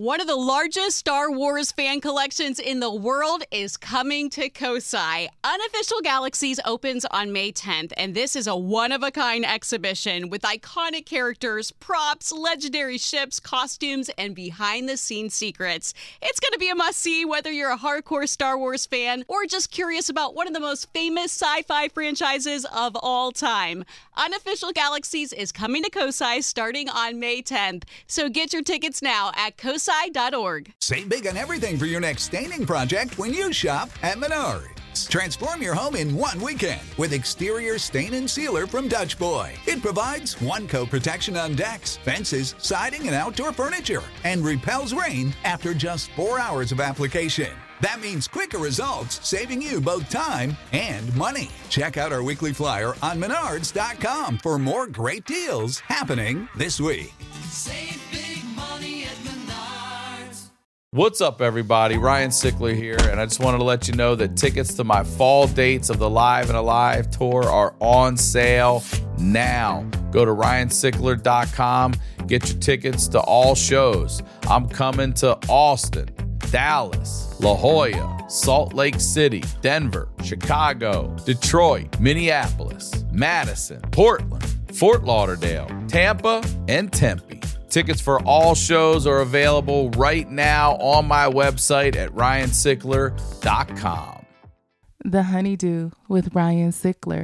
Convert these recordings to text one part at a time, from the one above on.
One of the largest Star Wars fan collections in the world is coming to Kosai. Unofficial Galaxies opens on May 10th, and this is a one-of-a-kind exhibition with iconic characters, props, legendary ships, costumes, and behind-the-scenes secrets. It's going to be a must-see whether you're a hardcore Star Wars fan or just curious about one of the most famous sci-fi franchises of all time. Unofficial Galaxies is coming to Kosai starting on May 10th, so get your tickets now at kosai.org. Save big on everything for your next staining project when you shop at Menards. Transform your home in one weekend with exterior stain and sealer from Dutch Boy. It provides one-coat protection on decks, fences, siding, and outdoor furniture, and repels rain after just 4 hours of application. That means quicker results, saving you both time and money. Check out our weekly flyer on Menards.com for more great deals happening this week. Save big money at Menards. What's up, everybody? Ryan Sickler here, and I just wanted to let you know that tickets to my fall dates of the Live and Alive tour are on sale now. Go to ryansickler.com, get your tickets to all shows. I'm coming to Austin, Dallas, La Jolla, Salt Lake City, Denver, Chicago, Detroit, Minneapolis, Madison, Portland, Fort Lauderdale, Tampa, and Tempe. Tickets for all shows are available right now on my website at ryansickler.com. The Honeydew with Ryan Sickler.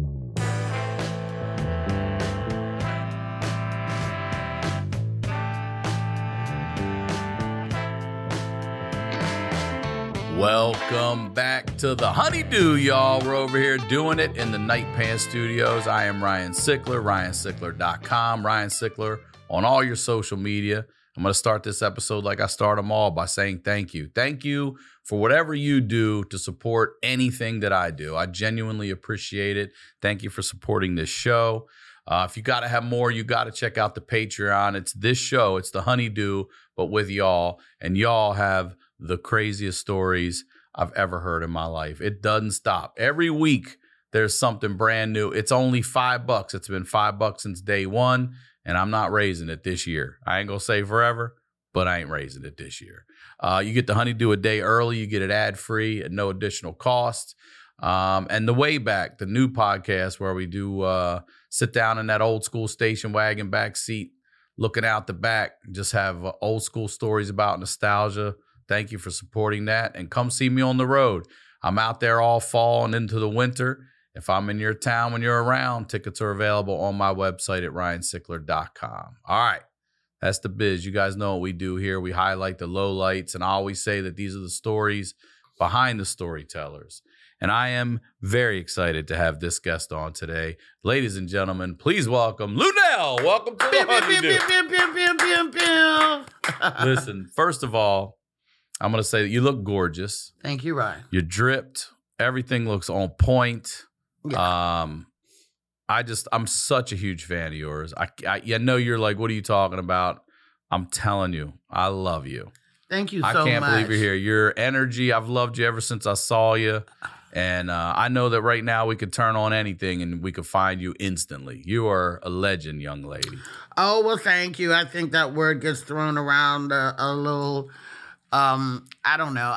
Welcome back to the Honeydew, y'all. We're over here doing it in the Night Pants Studios. I am Ryan Sickler, ryansickler.com, Ryan Sickler on all your social media. I'm going to start this episode like I start them all by saying thank you. Thank you for whatever you do to support anything that I do. I genuinely appreciate it. Thank you for supporting this show. If you got to have more, you got to check out the Patreon. It's this show. It's the Honeydew, but with y'all. And y'all have the craziest stories I've ever heard in my life. It doesn't stop. Every week, there's something brand new. It's only $5. It's been $5 since day one. And I'm not raising it this year. I ain't going to say forever, but I ain't raising it this year. You get the Honeydew a day early. You get it ad-free at no additional cost. And the Way Back, the new podcast where we do sit down in that old school station wagon back seat, looking out the back, just have old school stories about nostalgia. Thank you for supporting that. And come see me on the road. I'm out there all fall and into the winter. If I'm in your town when you're around, tickets are available on my website at ryansickler.com. All right. That's the biz. You guys know what we do here. We highlight the lowlights, and I always say that these are the stories behind the storytellers. And I am very excited to have this guest on today. Ladies and gentlemen, please welcome Luenell. Welcome to the Honeydew. Listen, first of all, I'm going to say that you look gorgeous. Thank you, Ryan. You're dripped. Everything looks on point. Yeah. I'm such a huge fan of yours. I know you're like, what are you talking about? I'm telling you, I love you. Thank you so much. I can't believe you're here. Your energy, I've loved you ever since I saw you. And I know that right now we could turn on anything and we could find you instantly. You are a legend, young lady. Oh, well, thank you. I think that word gets thrown around a little. I don't know.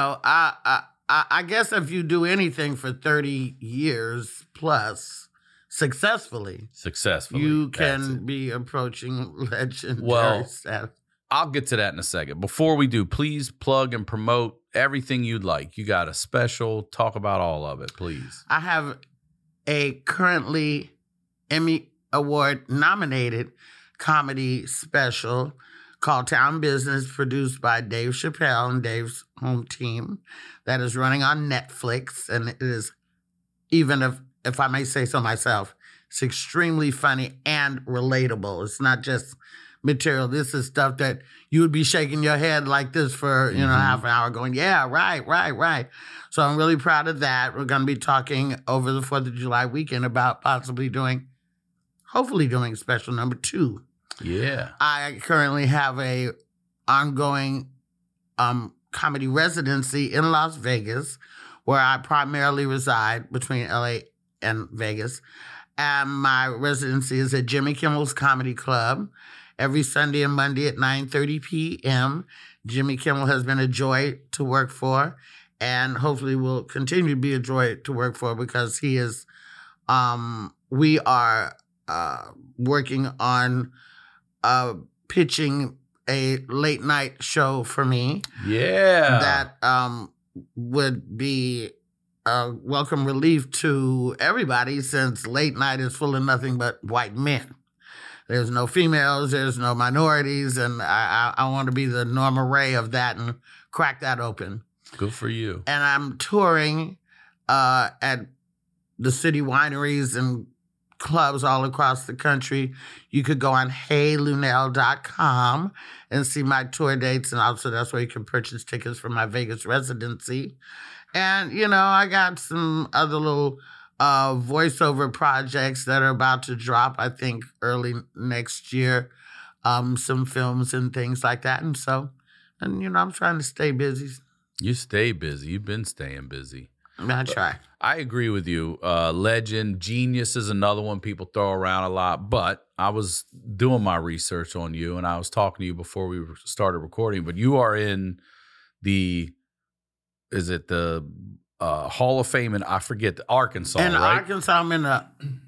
I guess if you do anything for 30 years plus successfully, you can be approaching legendary status. I'll get to that in a second. Before we do, please plug and promote everything you'd like. You got a special, talk about all of it, please. I have a currently Emmy Award nominated comedy special called Town Business, produced by Dave Chappelle and Dave's home team, that is running on Netflix. And it is, even if I may say so myself, it's extremely funny and relatable. It's not just material. This is stuff that you would be shaking your head like this for, half an hour going, yeah, right. So I'm really proud of that. We're going to be talking over the 4th of July weekend about hopefully doing special number 2. Yeah. I currently have a ongoing comedy residency in Las Vegas, where I primarily reside between LA and Vegas. And my residency is at Jimmy Kimmel's Comedy Club. every Sunday and Monday at 9:30 p.m. Jimmy Kimmel has been a joy to work for, and hopefully will continue to be a joy to work for because he is. We are working on pitching a late night show for me. Yeah. That would be a welcome relief to everybody since late night is full of nothing but white men. There's no females, there's no minorities, and I want to be the Norma Ray of that and crack that open. Good for you. And I'm touring at the city wineries and clubs all across the country. You could go on heylunell.com and see my tour dates, and also that's where you can purchase tickets for my Vegas residency. And, I got some other little voiceover projects that are about to drop, I think, early next year, some films and things like that. And so, I'm trying to stay busy. You stay busy. You've been staying busy. I try. I agree with you. Legend, genius is another one people throw around a lot. But I was doing my research on you, and I was talking to you before we started recording. But you are in the Hall of Fame in, I forget, the Arkansas, in right? Arkansas, I'm in the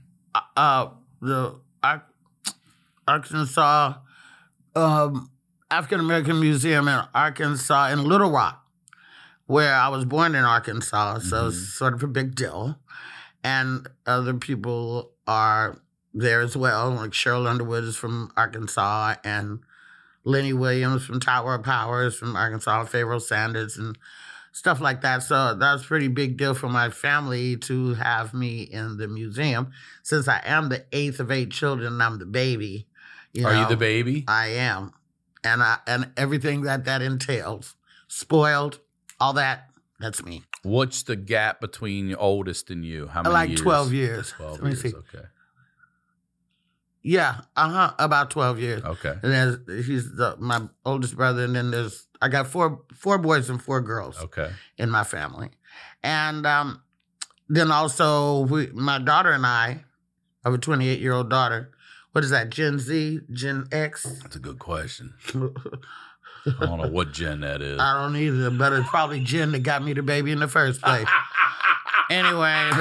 Arkansas African American Museum in Arkansas in Little Rock, where I was born in Arkansas, so it's sort of a big deal. And other people are there as well, like Cheryl Underwood is from Arkansas, and Lenny Williams from Tower of Power is from Arkansas, Pharaoh Sanders, and stuff like that. So that's a pretty big deal for my family to have me in the museum. Since I am the 8th of 8 children and I'm the baby. Are you the baby? I am. And everything that entails. Spoiled. All that's me. What's the gap between your oldest and you? How many like years? 12 years. 12 Let me years, see. okay. Yeah, about 12 years. Okay. And he's my oldest brother, and then I got four boys and 4 girls in my family. And then also my daughter and I have a 28-year-old daughter. What is that, Gen Z, Gen X? That's a good question. I don't know what gen that is. I don't either, but it's probably Jen that got me the baby in the first place. Anyway,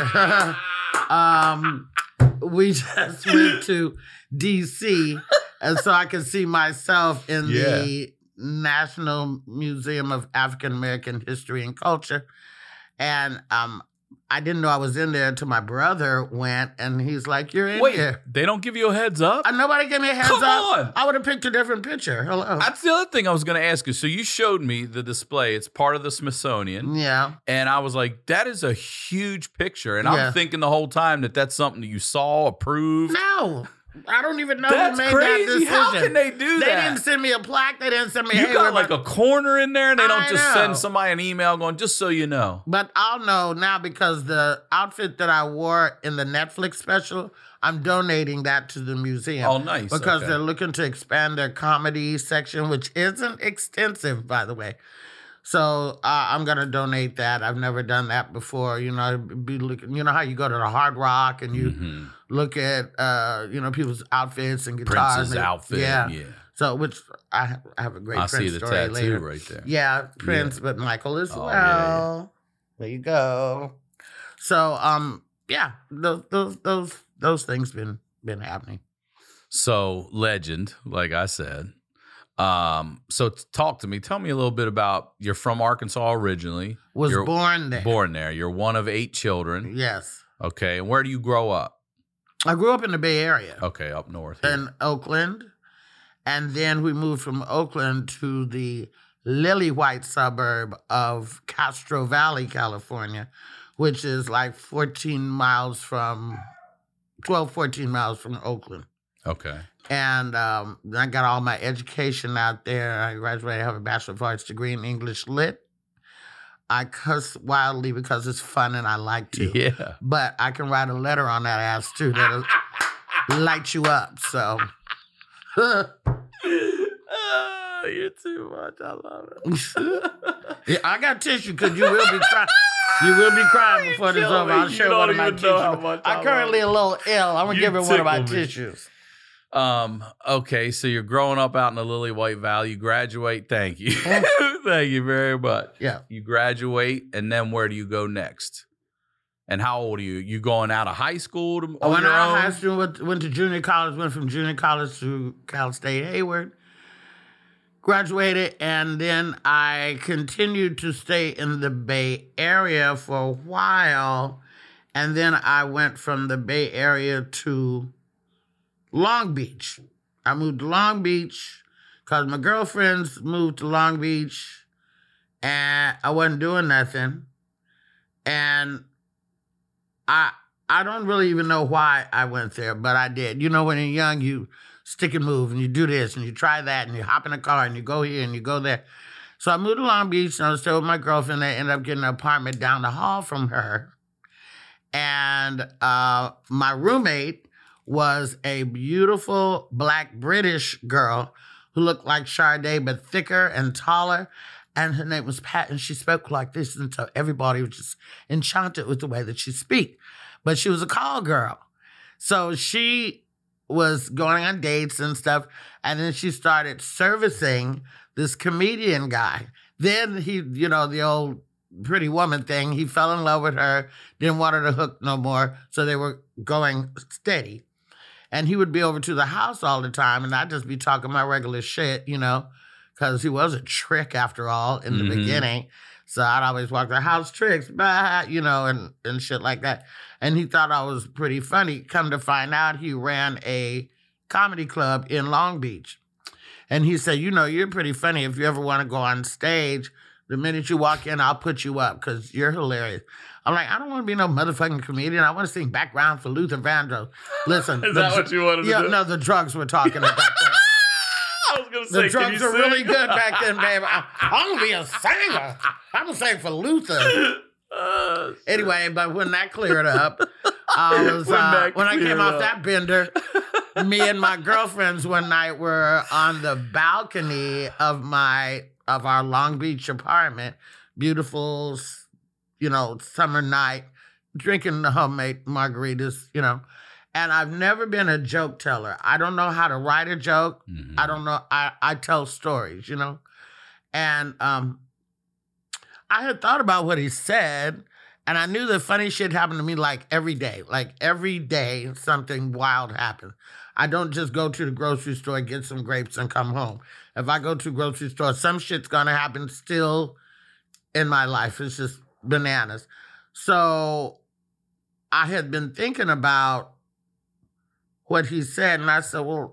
we just went to D.C., and so I could see myself in the National Museum of African American History and Culture. And I didn't know I was in there until my brother went, and he's like, "You're in here." They don't give you a heads up? Nobody gave me a heads Come up. on. I would have picked a different picture. Hello. That's the other thing I was going to ask you. So you showed me the display. It's part of the Smithsonian. Yeah. And I was like, that is a huge picture. And I'm thinking the whole time that's something that you saw, approved. No. I don't even know That's who made crazy. that decision. How can they do that? They didn't send me a plaque. They didn't send me. You hey, got like a corner in there, and they don't I just know. send somebody an email going, just so you know. But I'll know now because the outfit that I wore in the Netflix special, I'm donating that to the museum. Oh, nice. Because Okay. they're looking to expand their comedy section, which isn't extensive, by the way. So I'm going to donate that. I've never done that before. Be looking. You know how you go to the Hard Rock and you look at people's outfits and guitars. Prince's outfit. Yeah. So which I have a great I Prince see the story tattoo later. right there. Yeah, Prince, but Michael as well. yeah. There you go. So those things been happening. So legend, like I said. So talk to me. Tell me a little bit about, you're from Arkansas originally. You're Born there. Born there. You're one of 8 children. Yes. Okay. And where do you grow up? I grew up in the Bay Area. Okay, up north. Here. In Oakland. And then we moved from Oakland to the lily white suburb of Castro Valley, California, which is like 14 miles from Oakland. Okay. And I got all my education out there. I graduated, I have a Bachelor of Arts degree in English Lit. I cuss wildly because it's fun and I like to. Yeah. But I can write a letter on that ass too that'll light you up. So. You're too much. I love it. Yeah, I got tissue because you will be crying. You will be crying before this is over. I'll You show don't one of my even know how tissues. much I I'm currently a little ill. I'm going to You give her one of my tickle me. tissues. Okay, so you're growing up out in the Lily White Valley. You graduate. Thank you. Thank you very much. Yeah. You graduate, and then where do you go next? And how old are you? You going out of high school? I went out of high school, went to junior college, went from junior college to Cal State Hayward. Graduated, and then I continued to stay in the Bay Area for a while. And then I went from the Bay Area to Long Beach. I moved to Long Beach because my girlfriends moved to Long Beach and I wasn't doing nothing. And I don't really even know why I went there, but I did. You know, when you're young, you stick and move and you do this and you try that and you hop in a car and you go here and you go there. So I moved to Long Beach and I was still with my girlfriend. I ended up getting an apartment down the hall from her. And my roommate was a beautiful Black British girl who looked like Sade, but thicker and taller. And her name was Pat, and she spoke like this, and so everybody was just enchanted with the way that she speak. But she was a call girl. So she was going on dates and stuff, and then she started servicing this comedian guy. Then he, the old pretty woman thing, he fell in love with her, didn't want her to hook no more, so they were going steady. And he would be over to the house all the time, and I'd just be talking my regular shit, because he was a trick after all in the beginning. So I'd always walk the house tricks, and shit like that. And he thought I was pretty funny. Come to find out, he ran a comedy club in Long Beach. And he said, you're pretty funny. If you ever want to go on stage, the minute you walk in, I'll put you up because you're hilarious. I'm like, I don't want to be no motherfucking comedian. I want to sing background for Luther Vandross. Listen. Is that what you wanted to do? Yeah, no, the drugs were talking about that. I was going to say, the drugs are really good back then, baby. I'm going to be a singer. I'm going to sing for Luther. Anyway, but when that cleared up, when I came off that bender, me and my girlfriends one night were on the balcony of our Long Beach apartment. Beautiful, summer night, drinking the homemade margaritas, And I've never been a joke teller. I don't know how to write a joke. I don't know. I tell stories, And I had thought about what he said, and I knew that funny shit happened to me like every day. Like every day, something wild happened. I don't just go to the grocery store, get some grapes, and come home. If I go to the grocery store, some shit's going to happen still in my life. It's just bananas. So I had been thinking about what he said, and I said, well,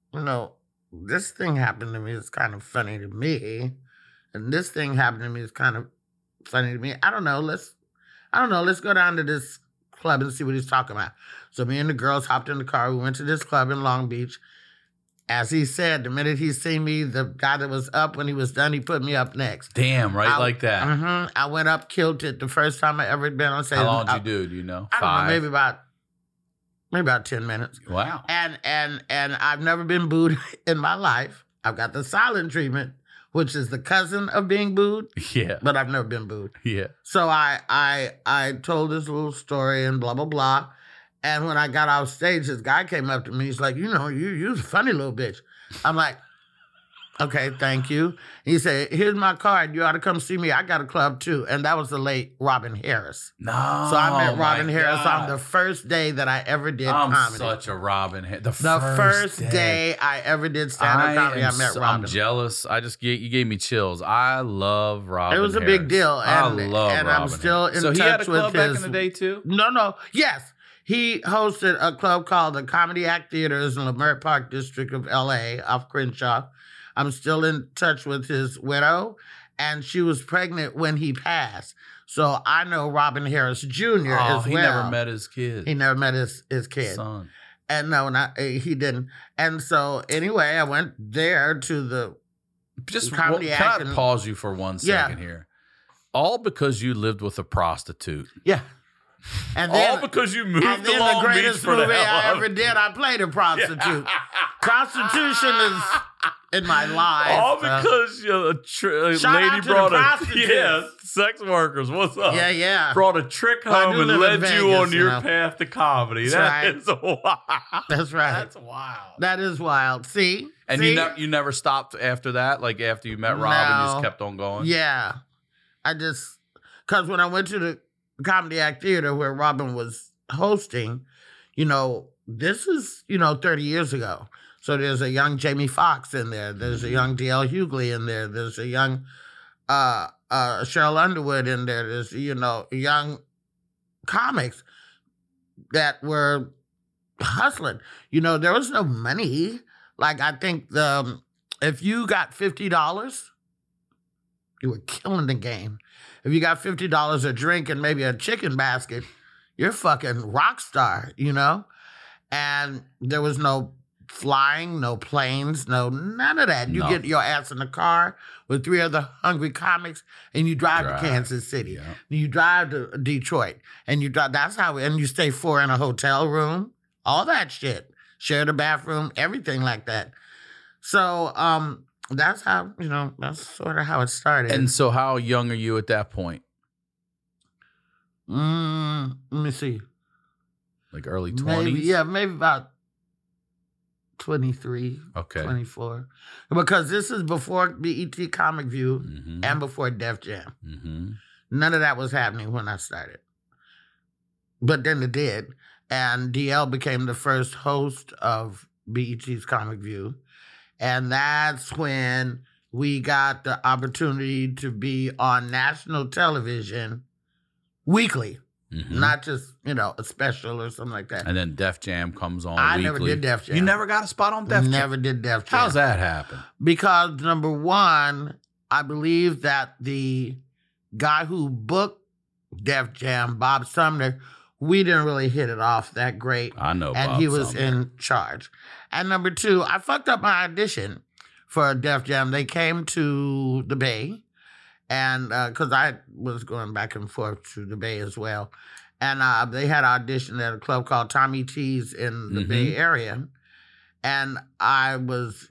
this thing happened to me. It's kind of funny to me. And this thing happened to me. It's kind of funny to me. I don't know. Let's go down to this club and see what he's talking about. So me and the girls hopped in the car. We went to this club in Long Beach. As he said, the minute he seen me, the guy that was up when he was done, he put me up next. Damn, right like that. I went up, killed it. The first time I ever been on stage. How long did you do? Do you know? I don't know, maybe about 10 minutes. Wow. And I've never been booed in my life. I've got the silent treatment, which is the cousin of being booed. Yeah. But I've never been booed. Yeah. So I told this little story and blah, blah, blah. And when I got off stage, this guy came up to me. He's like, you're a funny little bitch. I'm like, okay, thank you. He said, here's my card. You ought to come see me. I got a club too. And that was the late Robin Harris. No. So I met Robin Harris on the first day that I ever did comedy. I'm such a Robin Harris. The first day I ever did stand-up comedy, I met Robin. I'm jealous. You gave me chills. I love Robin Harris. It was a big deal. I love Robin I'm still in touch with his... So he had a club back in the day too? No. Yes. He hosted a club called the Comedy Act Theaters in Leimert Park District of L.A. off Crenshaw. I'm still in touch with his widow, and she was pregnant when he passed. So I know Robin Harris Jr. as well. He never met his kid. He never met his kid. Son. And no, he didn't. And so anyway, I went there to the Comedy Act. Can I pause you for 1 second here? All because you lived with a prostitute. Yeah. And All because you moved and to then Long the Beach greatest for the movie I hell of ever it. did, I played a prostitute. Prostitution is in my life. All because a Shout lady out to brought the a prostitutes. sex workers. What's up? Yeah. Brought a trick Well, I home do and live led in you Vegas, on you your know. path to comedy. That's That is wild. That's right. That's wild. That is wild. See? And See? you never stopped after that? Like after you met Rob and you just No. kept on going? Yeah. Because when I went to the Comedy Act Theater where Robin was hosting, this is, 30 years ago. So there's a young Jamie Foxx in there. There's a young D.L. Hughley in there. There's a young Cheryl Underwood in there. There's, young comics that were hustling. There was no money. Like, I think if you got $50, you were killing the game. If you got $50 a drink and maybe a chicken basket, you're fucking rock star, And there was no flying, no planes, none of that. You No. get your ass in the car with 3 other hungry comics and you drive to Kansas City. Yeah. You drive to Detroit and and you stay 4 in a hotel room, all that shit. Share the bathroom, everything like that. So, that's how, that's sort of how it started. And so how young are you at that point? Let me see. Like early 20s? Maybe about 23, Okay. 24. Because this is before BET Comic View Mm-hmm. and before Def Jam. Mm-hmm. None of that was happening when I started. But then it did. And DL became the first host of BET's Comic View. And that's when we got the opportunity to be on national television weekly. Mm-hmm. Not just, a special or something like that. And then Def Jam comes on I weekly. never did Def Jam. You never got a spot on Def Jam? Never did Def Jam. How's that happen? Because number one, I believe that the guy who booked Def Jam, Bob Sumner, we didn't really hit it off that great. I know And Bob he was Sumner. in charge. And number two, I fucked up my audition for Def Jam. They came to the Bay, and because I was going back and forth to the Bay as well. And they had an audition at a club called Tommy T's in the Bay Area. And I was,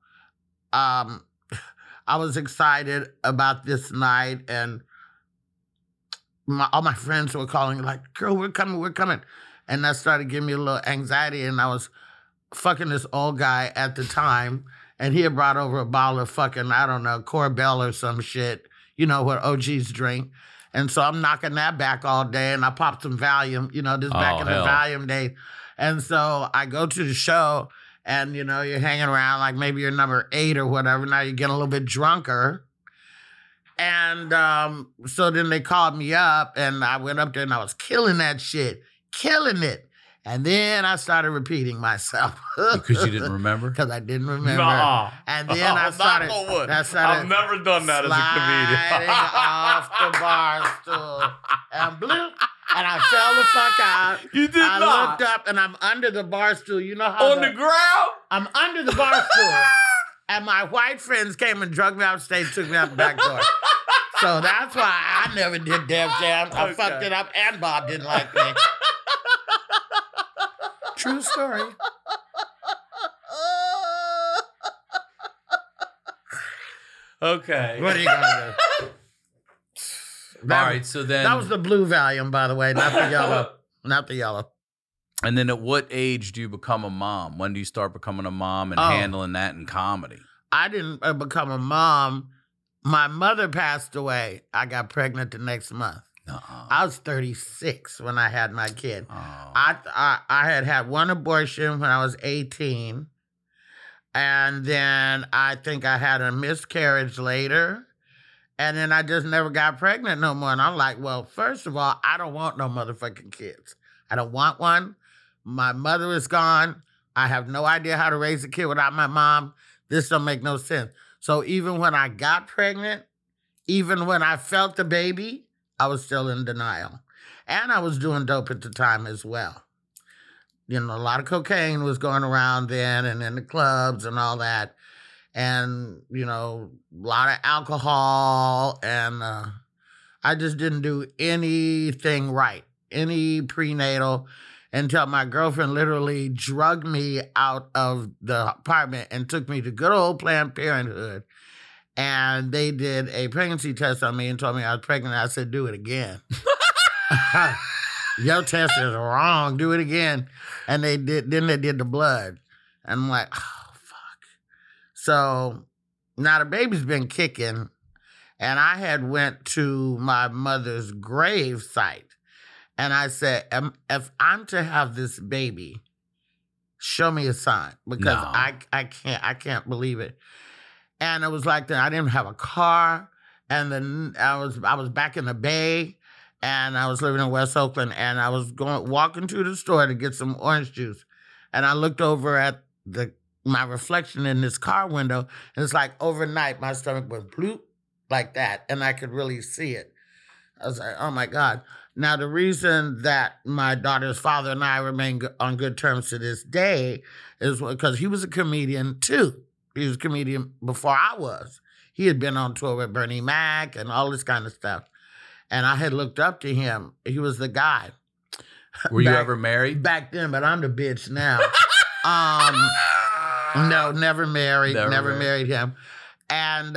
I was excited about this night, and all my friends were calling like, girl, we're coming. And that started giving me a little anxiety, and I was fucking this old guy at the time, and he had brought over a bottle of fucking, I don't know, Corbel or some shit, what OGs drink. And so I'm knocking that back all day, and I popped some Valium, this back in the hell. Valium days. And so I go to the show, and, you're hanging around like maybe you're number 8 or whatever. Now you're getting a little bit drunker. And so then they called me up, and I went up there, and I was killing that shit. Killing it. And then I started repeating myself. Because you didn't remember? Because I didn't remember. Nuh-uh. And then I started... I've never done that as a sliding comedian. off the bar stool. And bloop. And I fell the fuck out. You did I not. looked up, and I'm under the bar stool. You know how... On the ground? I'm under the bar stool. And my white friends came and drug me out stage, took me out the back door. So that's why I never did Def Jam. I Okay. fucked it up, and Bob didn't like me. True story. Okay. What are you gonna do? All right, so then... That was the blue Valium, by the way, not the yellow. Not the yellow. And then at what age do you become a mom? When do you start becoming a mom and Oh. handling that in comedy? I didn't become a mom. My mother passed away. I got pregnant the next month. Uh-uh. I was 36 when I had my kid. Oh. I had one abortion when I was 18. And then I think I had a miscarriage later. And then I just never got pregnant no more. And I'm like, well, first of all, I don't want no motherfucking kids. I don't want one. My mother is gone. I have no idea how to raise a kid without my mom. This don't make no sense. So even when I got pregnant, even when I felt the baby, I was still in denial. And I was doing dope at the time as well. A lot of cocaine was going around then and in the clubs and all that. And, a lot of alcohol. And I just didn't do anything right. any prenatal until my girlfriend literally drugged me out of the apartment and took me to good old Planned Parenthood. And they did a pregnancy test on me and told me I was pregnant. I said, do it again. Your test is wrong. Do it again. And they did the blood. And I'm like, oh, fuck. So now the baby's been kicking. And I had went to my mother's grave site. And I said, if I'm to have this baby, show me a sign. Because No. I can't believe it. And it was like that. I didn't have a car. And then I was back in the Bay. And I was living in West Oakland. And I was walking to the store to get some orange juice. And I looked over at my reflection in this car window. And it's like overnight, my stomach went bloop like that. And I could really see it. I was like, oh my God. Now, the reason that my daughter's father and I remain on good terms to this day is because he was a comedian too. He was a comedian before I was. He had been on tour with Bernie Mac and all this kind of stuff. And I had looked up to him. He was the guy. Were you ever married? Back then, but I'm the bitch now. No, never married. Never married him. And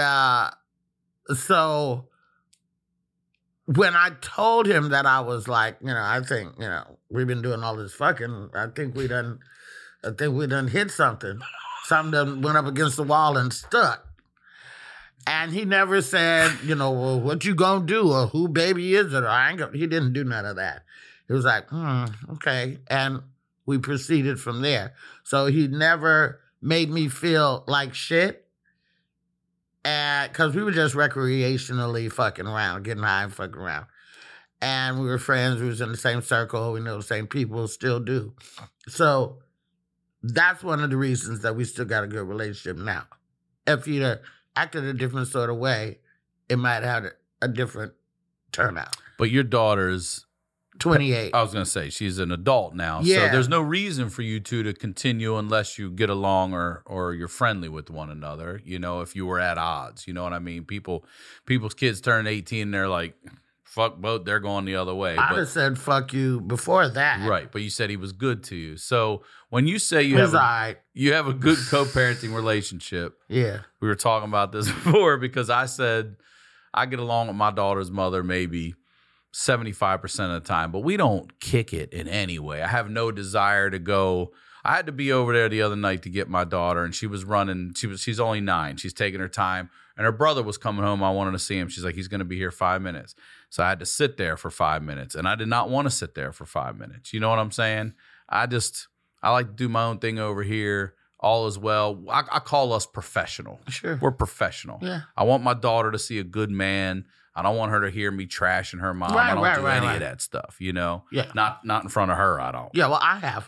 so when I told him that I was like, I think, we've been doing all this fucking, I think we done hit something. Something done went up against the wall and stuck. And he never said, well, what you gonna do or who baby is it? Or he didn't do none of that. He was like, okay. And we proceeded from there. So he never made me feel like shit. Because we were just recreationally fucking around, getting high and fucking around. And we were friends. We was in the same circle. We know the same people, still do. So that's one of the reasons that we still got a good relationship now. If he'd acted a different sort of way, it might have had a different turnout. But your daughter's 28. I was going to say, she's an adult now. Yeah. So there's no reason for you two to continue unless you get along or you're friendly with one another, if you were at odds. You know what I mean? People's kids turn 18 and they're like, fuck both, they're going the other way. I'd have said fuck you before that. Right, but you said he was good to you. So when you say you He's have all right. you have a good co-parenting relationship, Yeah. we were talking about this before because I said I get along with my daughter's mother maybe 75% of the time, but we don't kick it in any way. I have no desire to go. I had to be over there the other night to get my daughter, and she was running. She's only 9. She's taking her time, and her brother was coming home. I wanted to see him. She's like, he's going to be here 5 minutes. So I had to sit there for 5 minutes, and I did not want to sit there for 5 minutes. You know what I'm saying? I like to do my own thing over here. All is well. I call us professional. Sure. We're professional. Yeah. I want my daughter to see a good man. I don't want her to hear me trashing her mom. I don't do any of that stuff, Yeah. Not in front of her, I don't. Yeah, well, I have.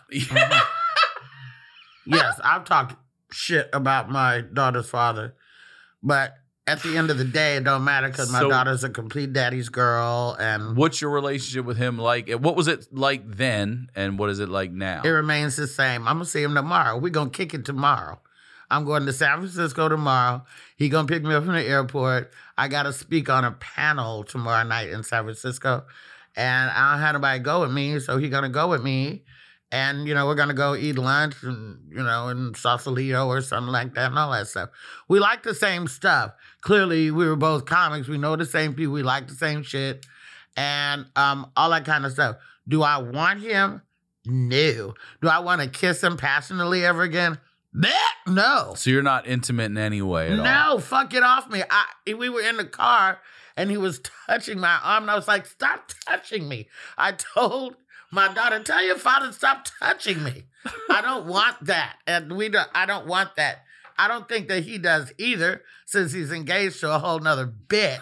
Yes, I've talked shit about my daughter's father, but at the end of the day, it don't matter because my daughter's a complete daddy's girl. And what's your relationship with him like? What was it like then, and what is it like now? it remains the same. I'm going to see him tomorrow. We're going to kick it tomorrow. I'm going to San Francisco tomorrow. He going to pick me up from the airport. I got to speak on a panel tomorrow night in San Francisco. And I don't have nobody go with me, so he going to go with me. And, we're going to go eat lunch and, in Sausalito or something like that and all that stuff. We like the same stuff. Clearly, we were both comics. We know the same people. We like the same shit and all that kind of stuff. Do I want him? No. Do I want to kiss him passionately ever again? No. So you're not intimate in any way at all? No, fuck it off me. We were in the car and he was touching my arm and I was like, stop touching me. I told my daughter, tell your father to stop touching me. I don't want that. And I don't want that. I don't think that he does either since he's engaged to a whole nother bitch.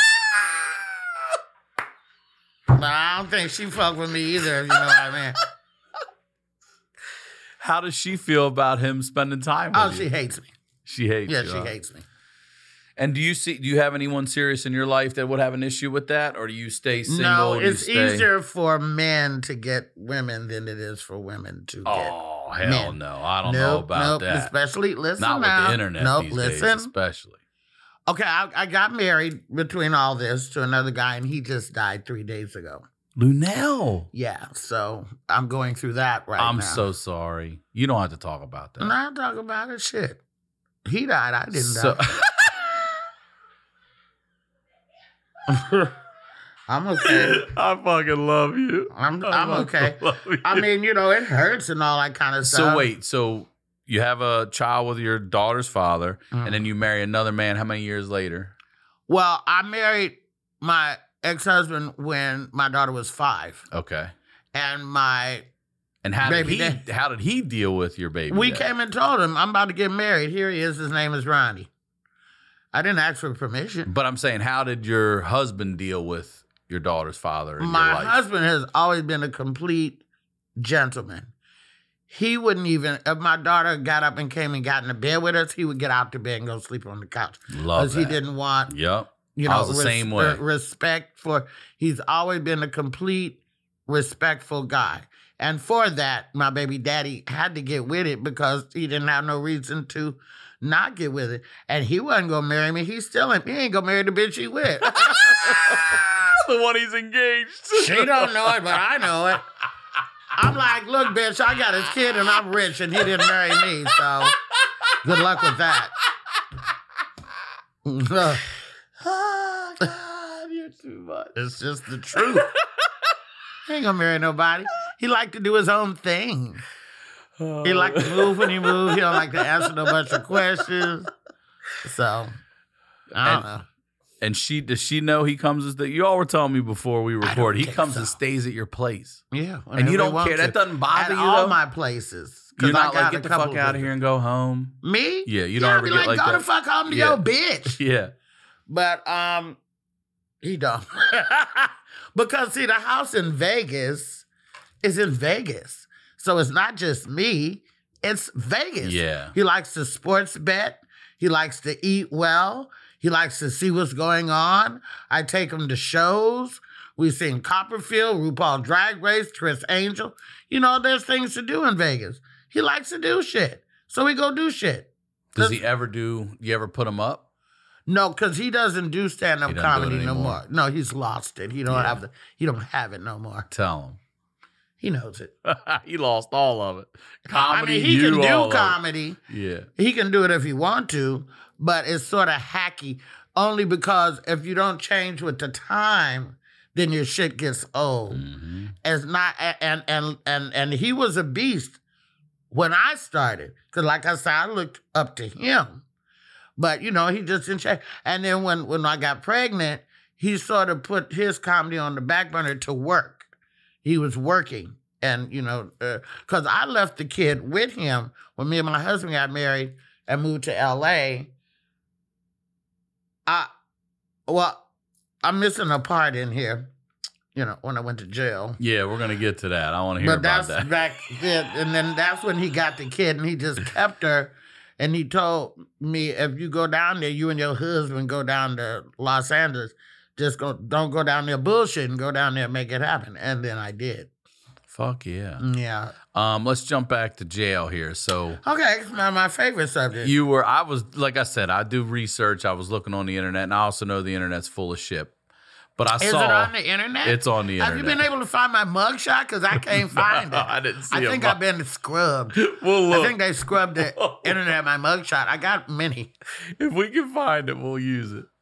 But I don't think she fuck with me either, if you know what I mean. How does she feel about him spending time with you? She hates me. She hates you. Yeah, she hates me. And do you have anyone serious in your life that would have an issue with that? Or do you stay single? No, it's easier for men to get women than it is for women to get hell men. no. I don't know about that. Especially, listen Not now. with the internet these days, especially. Okay, I got married between all this to another guy, and he just died 3 days ago. Lunel. Yeah, so I'm going through that right now. I'm so sorry. You don't have to talk about that. I'm not talking about it. Shit. He died. I didn't die. I'm okay. I fucking love you. I'm okay. I mean, you know, it hurts and all that kind of stuff. So wait, so you have a child with your daughter's father, and then you marry another man how many years later? Well, I married my ex-husband when my daughter was 5. Okay. And my And how did baby how did he deal with your baby? we dad? came and told him, I'm about to get married. Here he is. His name is Ronnie. I didn't ask for permission. But I'm saying, how did your husband deal with your daughter's father in My your life? husband has always been a complete gentleman. He wouldn't even, if my daughter got up and came and got in the bed with us, he would get out the bed and go sleep on the couch. Love Because he that. didn't want, Yep. you I know, was the same way. respect for, he's always been a complete respectful guy. And for that, my baby daddy had to get with it because he didn't have no reason to not get with it. And he wasn't going to marry me. He still ain't. He ain't going to marry the bitch he with. The one he's engaged. She don't know it, but I know it. I'm like, look, bitch, I got his kid and I'm rich and he didn't marry me. So good luck with that. Oh, God, you're too much. It's just the truth. He ain't gonna marry nobody. He like to do his own thing. He like to move when he moves. He don't like to answer no bunch of questions. So, I don't know. And does she know he comes as you all were telling me before we record. He comes and stays at your place. Yeah. And you don't whenever he care. That wants to. doesn't bother At you, all though? my places. 'Cause You're I not got like, a get the couple fuck out of here and go home? Me? Yeah, you don't I'd ever be get like go that. the fuck home to Yeah. your bitch. Yeah. But he don't. Because see, the house in Vegas is in Vegas. So it's not just me, it's Vegas. Yeah. He likes to sports bet. He likes to eat well. He likes to see what's going on. I take him to shows. We've seen Copperfield, RuPaul Drag Race, Chris Angel. You know, there's things to do in Vegas. He likes to do shit. So we go do shit. Does he ever you ever put him up? No, because he doesn't do stand-up He doesn't do it comedy no anymore. more. No, he's lost it. He don't have it no more. Tell He knows it. him. He lost all of it. Comedy, I mean, he can all do of it. comedy. Yeah. He can do it if he want to, but it's sort of hacky. Only because if you don't change with the time, then your shit gets old. Mm-hmm. It's not, and he was a beast when I started. Because like I said, I looked up to him. But, you know, he just didn't change. And then when I got pregnant, he sort of put his comedy on the back burner to work. He was working. And, you know, because I left the kid with him when me and my husband got married and moved to L.A. I'm missing a part in here, you know, when I went to jail. Yeah, we're going to get to that. I want to hear about that. But that's back then. And then that's when he got the kid and he just kept her. And he told me, if you go down there, you and your husband go down to Los Angeles, don't go down there bullshitting, go down there and make it happen. And then I did. Fuck yeah. Yeah. Let's jump back to jail here. So Okay, it's my favorite subject. I was, like I said, I do research. I was looking on the internet, and I also know the internet's full of shit. But I Is saw. it on the internet? It's on the Have internet. you been able to find my mugshot? Because I can't find it. I didn't see I think a I've been scrubbed. Well, look. I think they scrubbed the internet, my mugshot. I got many. If we can find it, we'll use it.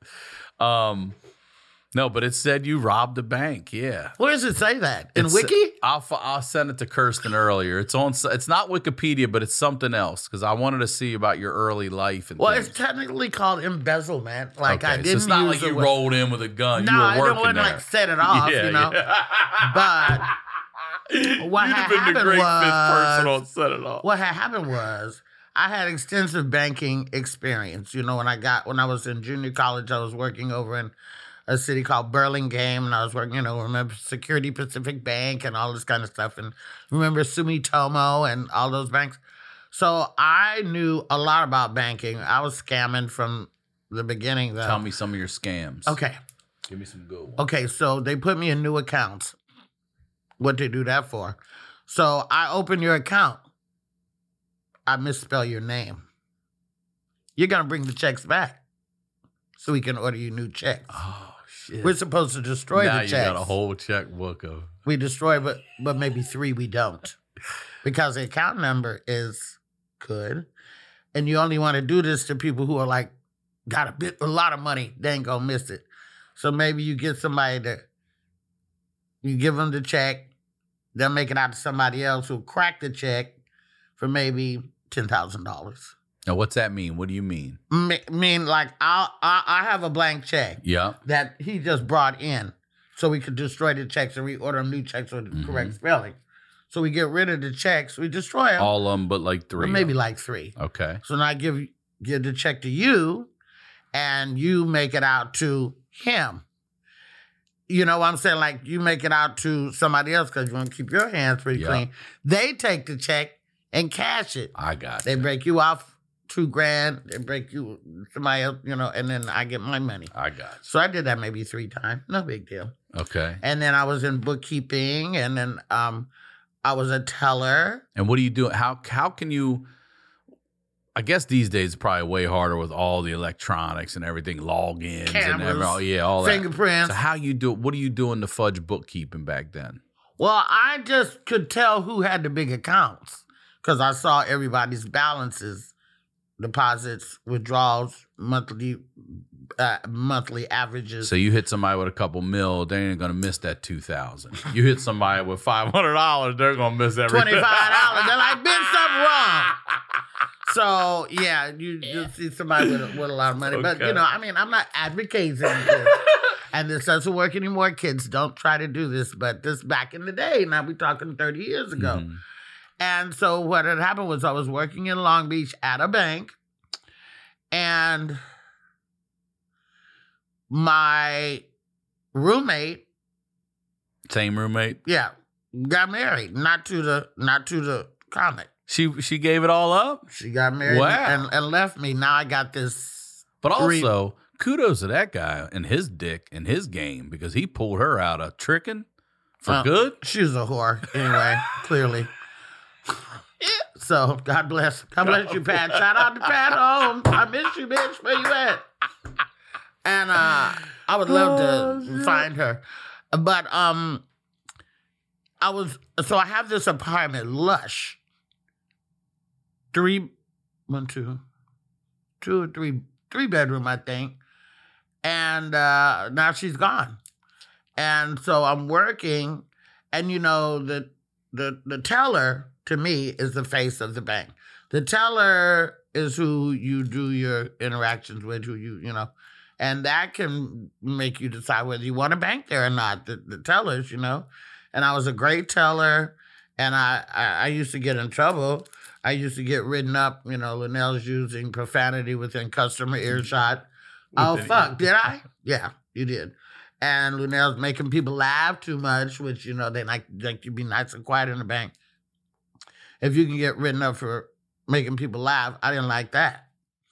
No, but it said you robbed a bank. Yeah. Where does it say that? In It's- Wiki? I'll send it to Kirsten earlier. It's not Wikipedia, but it's something else because I wanted to see about your early life and Well, things. it's technically called embezzlement. Like I Okay, didn't so it's not use like the you word- rolled in with a gun. No, you I were didn't working want to there. like set it off, Yeah, you know. yeah. But what You'd had have been the happened great fifth person was on set it off. what had happened was I had extensive banking experience. You know, when I was in junior college, I was working over in a city called Burlingame, and I was working, you know, remember Security Pacific Bank and all this kind of stuff, and remember Sumitomo and all those banks. So I knew a lot about banking. I was scamming from the beginning. Though. Tell me some of your scams. Okay. Give me some good ones. Okay, so they put me in new accounts. What they do that for? So I open your account. I misspell your name. You're going to bring the checks back so we can order you new checks. Oh, shit. We're supposed to destroy now the checks. you got a whole checkbook of. We destroy, but maybe 3 we don't. Because the account number is good. And you only want to do this to people who are like, got a lot of money. They ain't going to miss it. So maybe you get somebody you give them the check. They'll make it out to somebody else who'll crack the check for maybe $10,000. Now, what's that mean? What do you mean? Mean like I have a blank check Yeah. that he just brought in so we could destroy the checks and reorder them new checks with the correct spelling. So we get rid of the checks, we destroy them. All of them but like 3. Or maybe like 3. Okay. So now I give the check to you and you make it out to him. You know what I'm saying? Like you make it out to somebody else because you want to keep your hands pretty clean. They take the check and cash it. I got They you. break you off $2,000. They break you somebody else, and then I get my money. I got you. So I did that maybe 3 times. No big deal. Okay. And then I was in bookkeeping, and then I was a teller. And what are you doing? How can you? I guess these days it's probably way harder with all the electronics and everything, logins Cameras, all that. fingerprints. So how you do? What are you doing to fudge bookkeeping back then? Well, I just could tell who had the big accounts because I saw everybody's balances, deposits, withdrawals, monthly averages. So you hit somebody with a couple mil, they ain't gonna miss that 2,000. You hit somebody with $500, they're gonna miss everything. $25. They're like, been something wrong. So yeah, you see somebody with a lot of money, but Okay. I'm not advocating this. And this doesn't work anymore. Kids, don't try to do this. But this back in the day, now we're talking 30 years ago. Mhm. And so what had happened was I was working in Long Beach at a bank, and my roommate, Same roommate. got married. Not to the comic. She gave it all up. She got married Wow. and left me. Now I got this. But also, kudos to that guy and his dick and his game because he pulled her out of tricking for good. She was a whore anyway, clearly. So God bless you, Pat. Shout out to Pat Holmes. I miss you, bitch. Where you at? And I would love to find her, but I have this apartment, lush. 3 bedroom, I think. And now she's gone. And so I'm working, and the teller to me is the face of the bank. The teller is who you do your interactions with, and that can make you decide whether you want to bank there or not. The tellers, and I was a great teller, and I used to get in trouble. I used to get written up, Linnell's using profanity within customer earshot. Oh, fuck, did I? Yeah, you did. And Linnell's making people laugh too much, which, they like you be nice and quiet in the bank. If you can get written up for making people laugh, I didn't like that.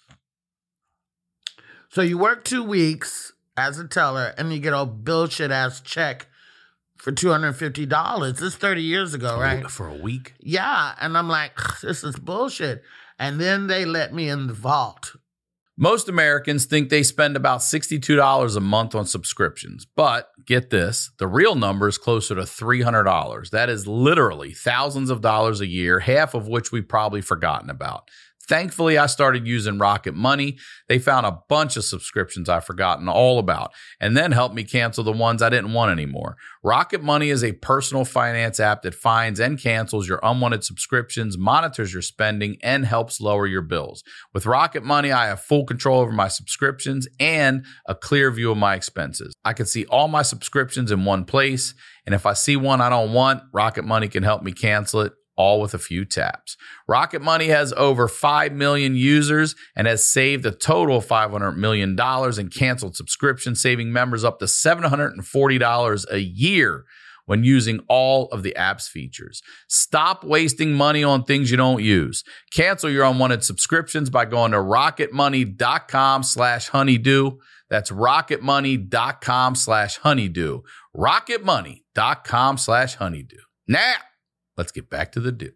So you work 2 weeks as a teller, and you get a bullshit-ass check for $250. This is 30 years ago, right? For a week? Yeah, and I'm like, this is bullshit. And then they let me in the vault. Most Americans think they spend about $62 a month on subscriptions. But get this, the real number is closer to $300. That is literally thousands of dollars a year, half of which we've probably forgotten about. Thankfully, I started using Rocket Money. They found a bunch of subscriptions I've forgotten all about and then helped me cancel the ones I didn't want anymore. Rocket Money is a personal finance app that finds and cancels your unwanted subscriptions, monitors your spending, and helps lower your bills. With Rocket Money, I have full control over my subscriptions and a clear view of my expenses. I can see all my subscriptions in one place, and if I see one I don't want, Rocket Money can help me cancel it, all with a few taps. Rocket Money has over 5 million users and has saved a total of $500 million in canceled subscriptions, saving members up to $740 a year when using all of the app's features. Stop wasting money on things you don't use. Cancel your unwanted subscriptions by going to rocketmoney.com/honeydew. That's rocketmoney.com/honeydew. rocketmoney.com/honeydew. Now, let's get back to the do.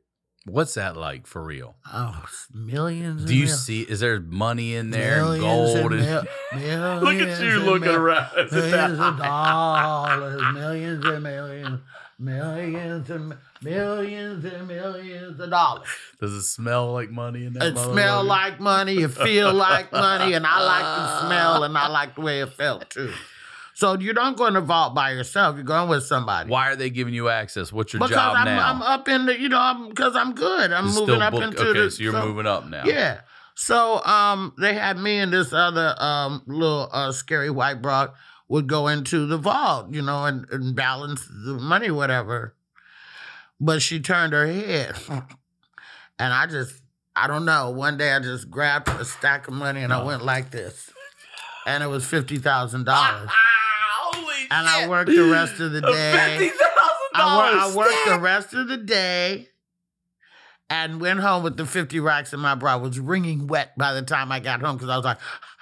What's that like for real? Oh, millions. Do you see? Is there money in there? Millions Gold? millions Look at you looking around. Millions of dollars, millions and millions, millions and millions and millions of dollars. Does it smell like money in that? It smell like money. It feel like money, and I like the smell, and I like the way it felt too. So you don't go in the vault by yourself. You're going with somebody. Why are they giving you access? What's your Because job now? I'm up in the, because I'm good. I'm You're moving still up booked- into okay, so you're moving up now. Yeah. So they had me and this other little scary white broad would go into the vault, and balance the money, whatever. But she turned her head. And I don't know. One day I just grabbed a stack of money and I went like this. And it was $50,000. Holy And I worked the rest of the day. $50,000. I worked the rest of the day and went home with the 50 racks in my bra. I was wringing wet by the time I got home because I was like,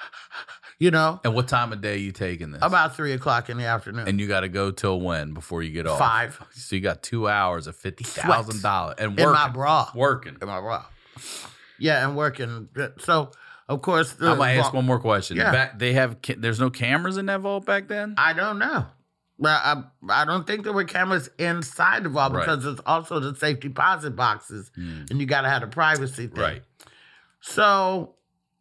And what time of day you taking this? about 3 o'clock in the afternoon. And you got to go till when before you get off? 5. So you got 2 hours of $50,000 and working. In my bra. Working. In my bra. Yeah, and working. So, of course. I'm going to ask one more question. Yeah. There's no cameras in that vault back then? I don't know. Well, I don't think there were cameras inside the vault Right. because there's also the safe deposit boxes, and you got to have the privacy thing. Right. So,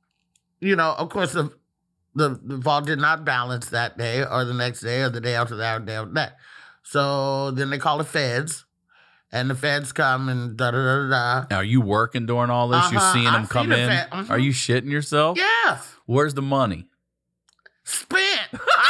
of course, the vault did not balance that day or the next day or the day after that or the day after that. So then they call the feds, and the feds come and da-da-da-da-da. Now, are you working during all this? You're seeing them I come see the in? mhm. Are you shitting yourself? Yes. Where's the money? Spent.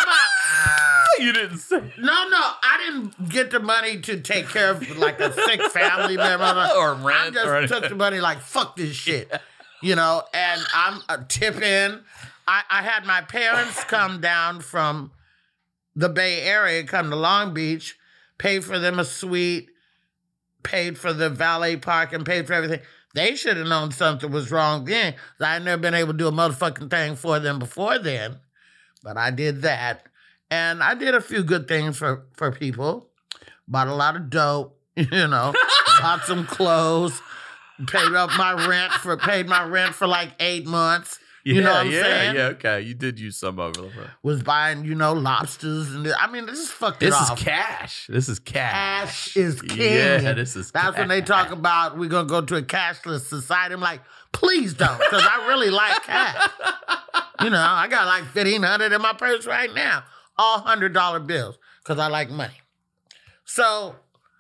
You didn't say. No, I didn't get the money to take care of like a sick family member. Or rent I or just took the money like, fuck this shit. And I'm tipping. I had my parents come down from the Bay Area, come to Long Beach, paid for them a suite, paid for the valet park, and paid for everything. They should have known something was wrong then. I had never been able to do a motherfucking thing for them before then. But I did that. And I did a few good things for people. Bought a lot of dope, bought some clothes, paid my rent for like 8 months. You know what I'm saying? Yeah, okay. You did use some of it. Was buying, lobsters and this is fucked it off. This is cash. This is cash. Cash is king. Yeah, this is That's when they talk about we're going to go to a cashless society. I'm like, please don't, because I really like cash. I got like $1,500 in my purse right now. All $100 bills, because I like money. So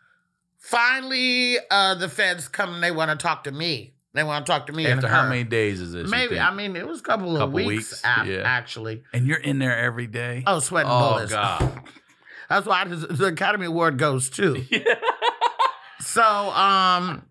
finally, the feds come and they want to talk to me. They want to talk to me. After and how her. many days is this? you Maybe. think? It was a couple of weeks. Actually. And you're in there every day? Oh, sweating Oh, bullets. God. That's why the Academy Award goes too. So,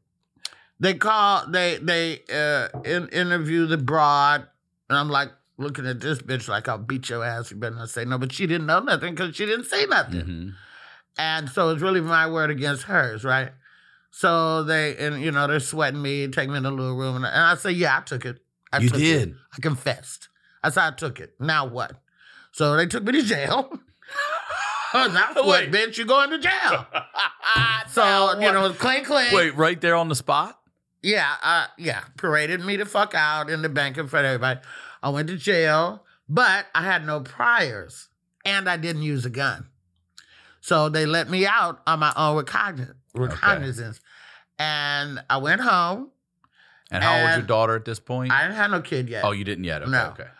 they interview the broad, and I'm like looking at this bitch like, I'll beat your ass. You better not say no. But she didn't know nothing because she didn't say nothing. Mm-hmm. And so it's really my word against hers, right? So they're sweating me, take me in a little room. And I say, yeah, I took it. I You took did? It. I confessed. I said I took it. Now what? So they took me to jail. That's what, bitch, you going to jail. So, clink. Wait, right there on the spot? Yeah, paraded me the fuck out in the bank in front of everybody. I went to jail, but I had no priors, and I didn't use a gun. So they let me out on my own recognizance. And I went home. And how old was your daughter at this point? I didn't have no kid yet. Oh, you didn't yet? Okay, No. okay.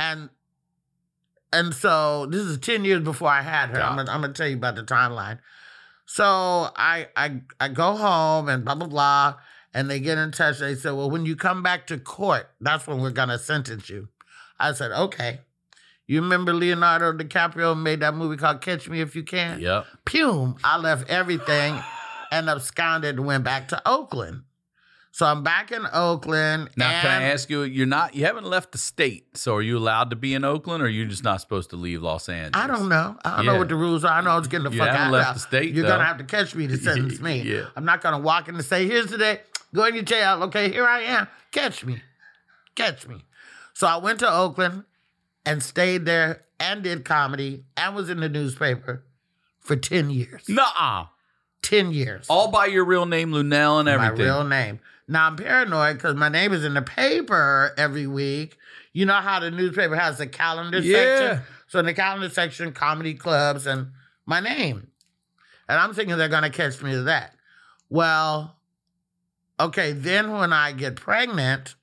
And so this is 10 years before I had her. I'm going to tell you about the timeline. So I go home and blah, blah, blah. And they get in touch. They said, well, when you come back to court, that's when we're going to sentence you. I said, okay. You remember Leonardo DiCaprio made that movie called Catch Me If You Can? Yep. Pume. I left everything and absconded and went back to Oakland. So I'm back in Oakland. Now, can I ask you, you haven't left the state, so are you allowed to be in Oakland, or are you just not supposed to leave Los Angeles? I don't know. I don't know what the rules are. I know I was getting the You fuck haven't out. left the state, You're though. going to have to catch me to sentence me. Yeah. I'm not going to walk in and say, here's the day. Go in your jail. Okay, here I am. Catch me. Catch me. So I went to Oakland and stayed there and did comedy and was in the newspaper for 10 years. Nuh-uh. 10 years. All by your real name, Lunell, and everything. My real name. Now, I'm paranoid because my name is in the paper every week. You know how the newspaper has the calendar section? So in the calendar section, comedy clubs and my name. And I'm thinking they're going to catch me to that. Well, okay, then when I get pregnant,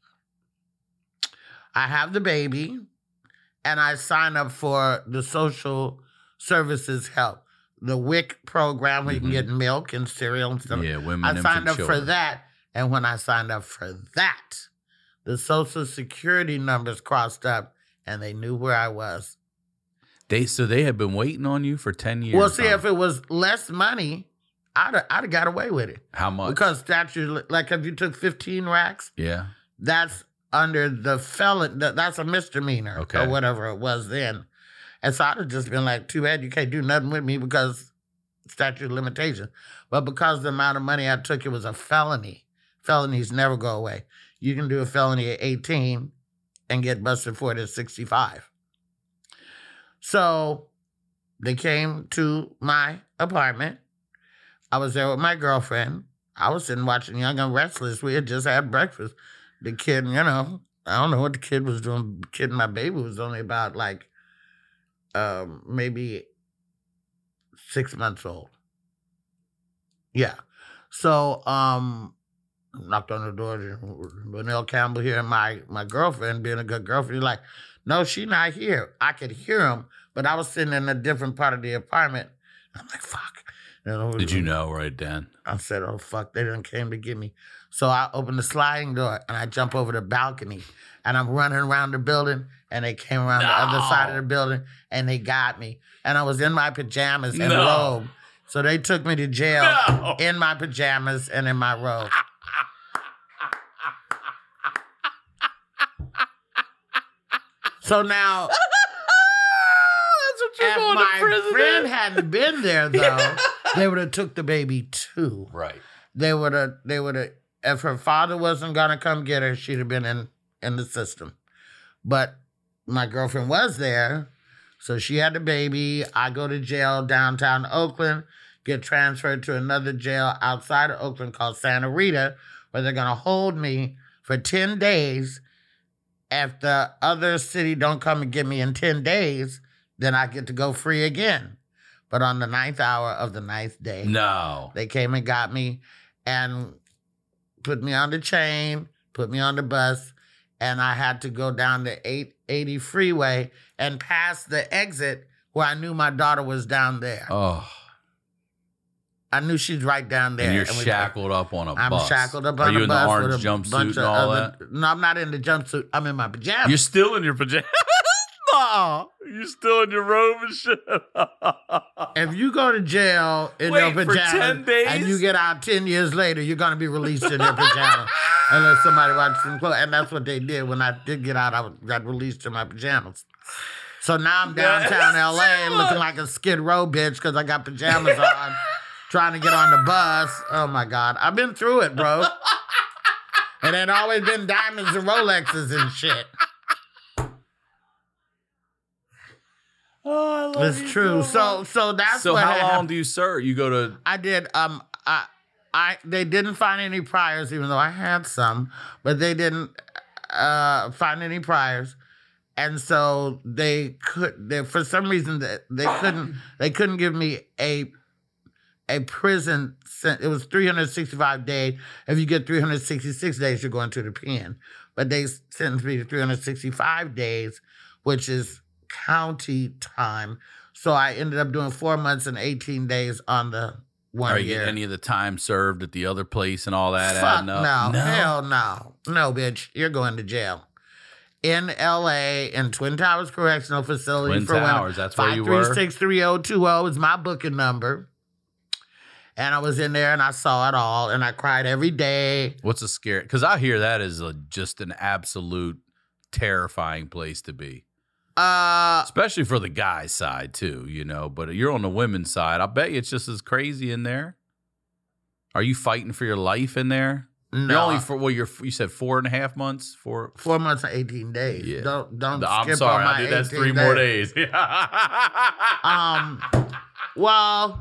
I have the baby, and I sign up for the social services help, the WIC program where you can get milk and cereal and stuff. Yeah, women, I infant, signed up children. for that, and when I signed up for that, the Social Security numbers crossed up, and they knew where I was. So they had been waiting on you for 10 years. Well, see, if it was less money, I'd have got away with it. How much? Because statute, like if you took 15 racks, Yeah. that's under the felon. That's a misdemeanor Okay. or whatever it was then. And so I'd have just been like, too bad you can't do nothing with me because statute of limitation. But because the amount of money I took, it was a felony. Felonies never go away. You can do a felony at 18 and get busted for it at 65. So they came to my apartment. I was there with my girlfriend. I was sitting watching Young and Restless. We had just had breakfast. The kid, I don't know what the kid was doing. The kid and my baby was only about like maybe 6 months old. Yeah. So knocked on the door. Lunell Campbell here, and my girlfriend, being a good girlfriend, he's like, no, she's not here. I could hear him, but I was sitting in a different part of the apartment. I'm like, fuck. Did you know right then? I said, oh, fuck, they done came to get me. So I opened the sliding door, and I jump over the balcony, and I'm running around the building, and they came around the other side of the building, and they got me. And I was in my pajamas and robe. So they took me to jail in my pajamas and in my robe. So now, if my friend hadn't been there, though, they would have took the baby too. Right. They would have, if her father wasn't going to come get her, she'd have been in the system. But my girlfriend was there, so she had the baby. I go to jail downtown Oakland, get transferred to another jail outside of Oakland called Santa Rita, where they're going to hold me for 10 days. If the other city don't come and get me in 10 days, then I get to go free again. But on the 9th hour of the 9th day, they came and got me and put me on the chain, put me on the bus, and I had to go down the 880 freeway and pass the exit where I knew my daughter was down there. Oh. I knew she's right down there. And you're shackled up on a bus. I'm shackled up on a bus. Are you in the orange jumpsuit and all that? No, I'm not in the jumpsuit. I'm in my pajamas. You're still in your pajamas? No. You're still in your robe and shit? If you go to jail in your pajamas for 10 days? and you get out 10 years later, you're going to be released in your pajamas. Unless somebody watches some clothes. And that's what they did. When I did get out, I got released in my pajamas. So now I'm downtown L.A. looking like a Skid Row bitch because I got pajamas on. Trying to get on the bus. Oh, my God. I've been through it, bro. And it always been diamonds and Rolexes and shit. Oh, I love It's true. So that's So what how happened. long do you serve? You go to... I did. They didn't find any priors, even though I had some, but they didn't find any priors. And so for some reason, they couldn't give me a prison sentence. It was 365 days. If you get 366 days, you're going to the pen. But they sentenced me to 365 days, which is county time. So I ended up doing 4 months and 18 days on the 1 year. Are you getting any of the time served at the other place and all that? Fuck adding up? no. Hell no. No, bitch. You're going to jail. In L.A., in Twin Towers Correctional Facility. Twin for Towers, that's where you were? 5363020 is my booking number. And I was in there and I saw it all and I cried every day. What's a scary? Because I hear that is just an absolute terrifying place to be. Especially for the guy's side too, but you're on the women's side. I bet you it's just as crazy in there. Are you fighting for your life in there? No. You're only you said 4.5 months? 4 months and 18 days. Yeah. Don't I'm skip sorry, on my that's 18 3 more days. Well,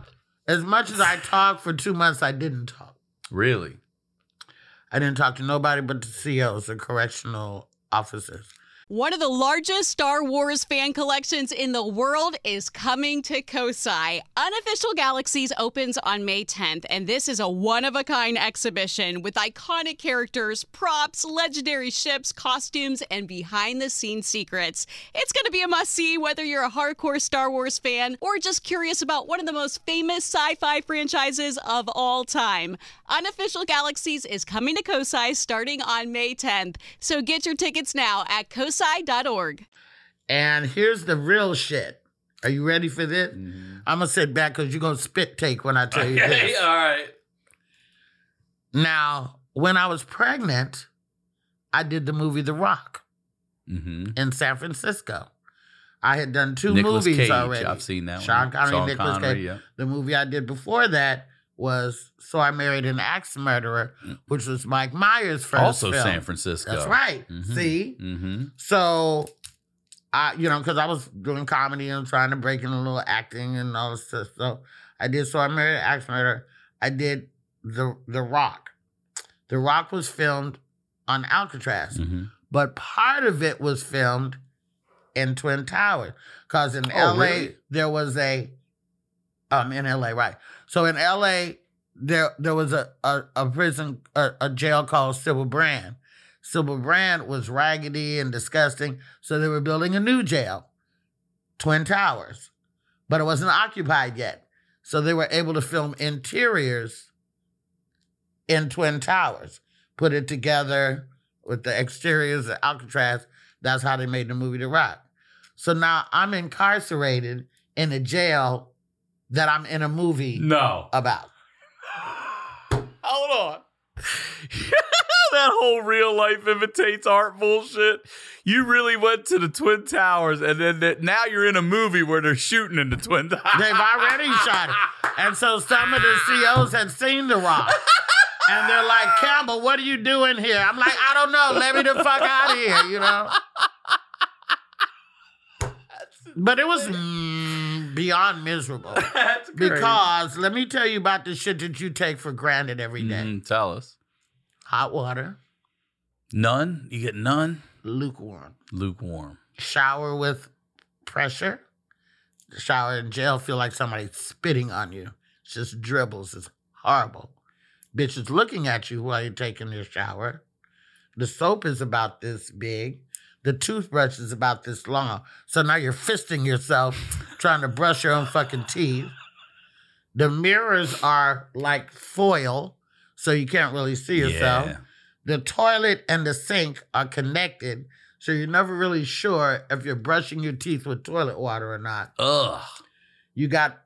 As much as I talked for 2 months, I didn't talk. Really? I didn't talk to nobody but the COs, the correctional officers. One of the largest Star Wars fan collections in the world is coming to Kosai. Unofficial Galaxies opens on May 10th, and this is a one-of-a-kind exhibition with iconic characters, props, legendary ships, costumes, and behind-the-scenes secrets. It's going to be a must-see whether you're a hardcore Star Wars fan or just curious about one of the most famous sci-fi franchises of all time. Unofficial Galaxies is coming to Kosai starting on May 10th, so get your tickets now at kosai.org. And here's the real shit. Are you ready for this? Mm-hmm. I'm going to sit back because you're going to spit take when I tell you this. All right. Now, when I was pregnant, I did the movie The Rock in San Francisco. I had done two Nicolas movies Cage, already. I've seen that Sean one. Connery, Nicolas Cage. Yeah. The movie I did before that was So I Married an Axe Murderer, which was Mike Myers' first Also film. San Francisco. That's right. Mhm. See? Mm-hmm. So, because I was doing comedy and trying to break in a little acting and all this stuff. So I did So I Married an Axe Murderer. I did The Rock. The Rock was filmed on Alcatraz, but part of it was filmed in Twin Towers. Because in L.A., really? there was in L.A., right. So in L.A., there was a prison, a jail called Sybil Brand. Sybil Brand was raggedy and disgusting, so they were building a new jail, Twin Towers. But it wasn't occupied yet. So they were able to film interiors in Twin Towers, put it together with the exteriors of Alcatraz. That's how they made the movie The Rock. So now I'm incarcerated in a jail that I'm in a movie about. Hold on. That whole real life imitates art bullshit. You really went to the Twin Towers, and then now you're in a movie where they're shooting in the Twin Towers. They've already shot it. And so some of the COs had seen The Rock. And they're like, Campbell, what are you doing here? I'm like, I don't know. Let me the fuck out of here, you know? But it was beyond miserable. That's great. Because let me tell you about the shit that you take for granted every day. Tell us. Hot water. None? You get none? Lukewarm. Lukewarm. Shower with pressure. The shower in jail feel like somebody's spitting on you. It's just dribbles. It's horrible. Bitches looking at you while you're taking your shower. The soap is about this big. The toothbrush is about this long. So now you're fisting yourself trying to brush your own fucking teeth. The mirrors are like foil, so you can't really see yourself. Yeah. The toilet and the sink are connected, so you're never really sure if you're brushing your teeth with toilet water or not. Ugh. You got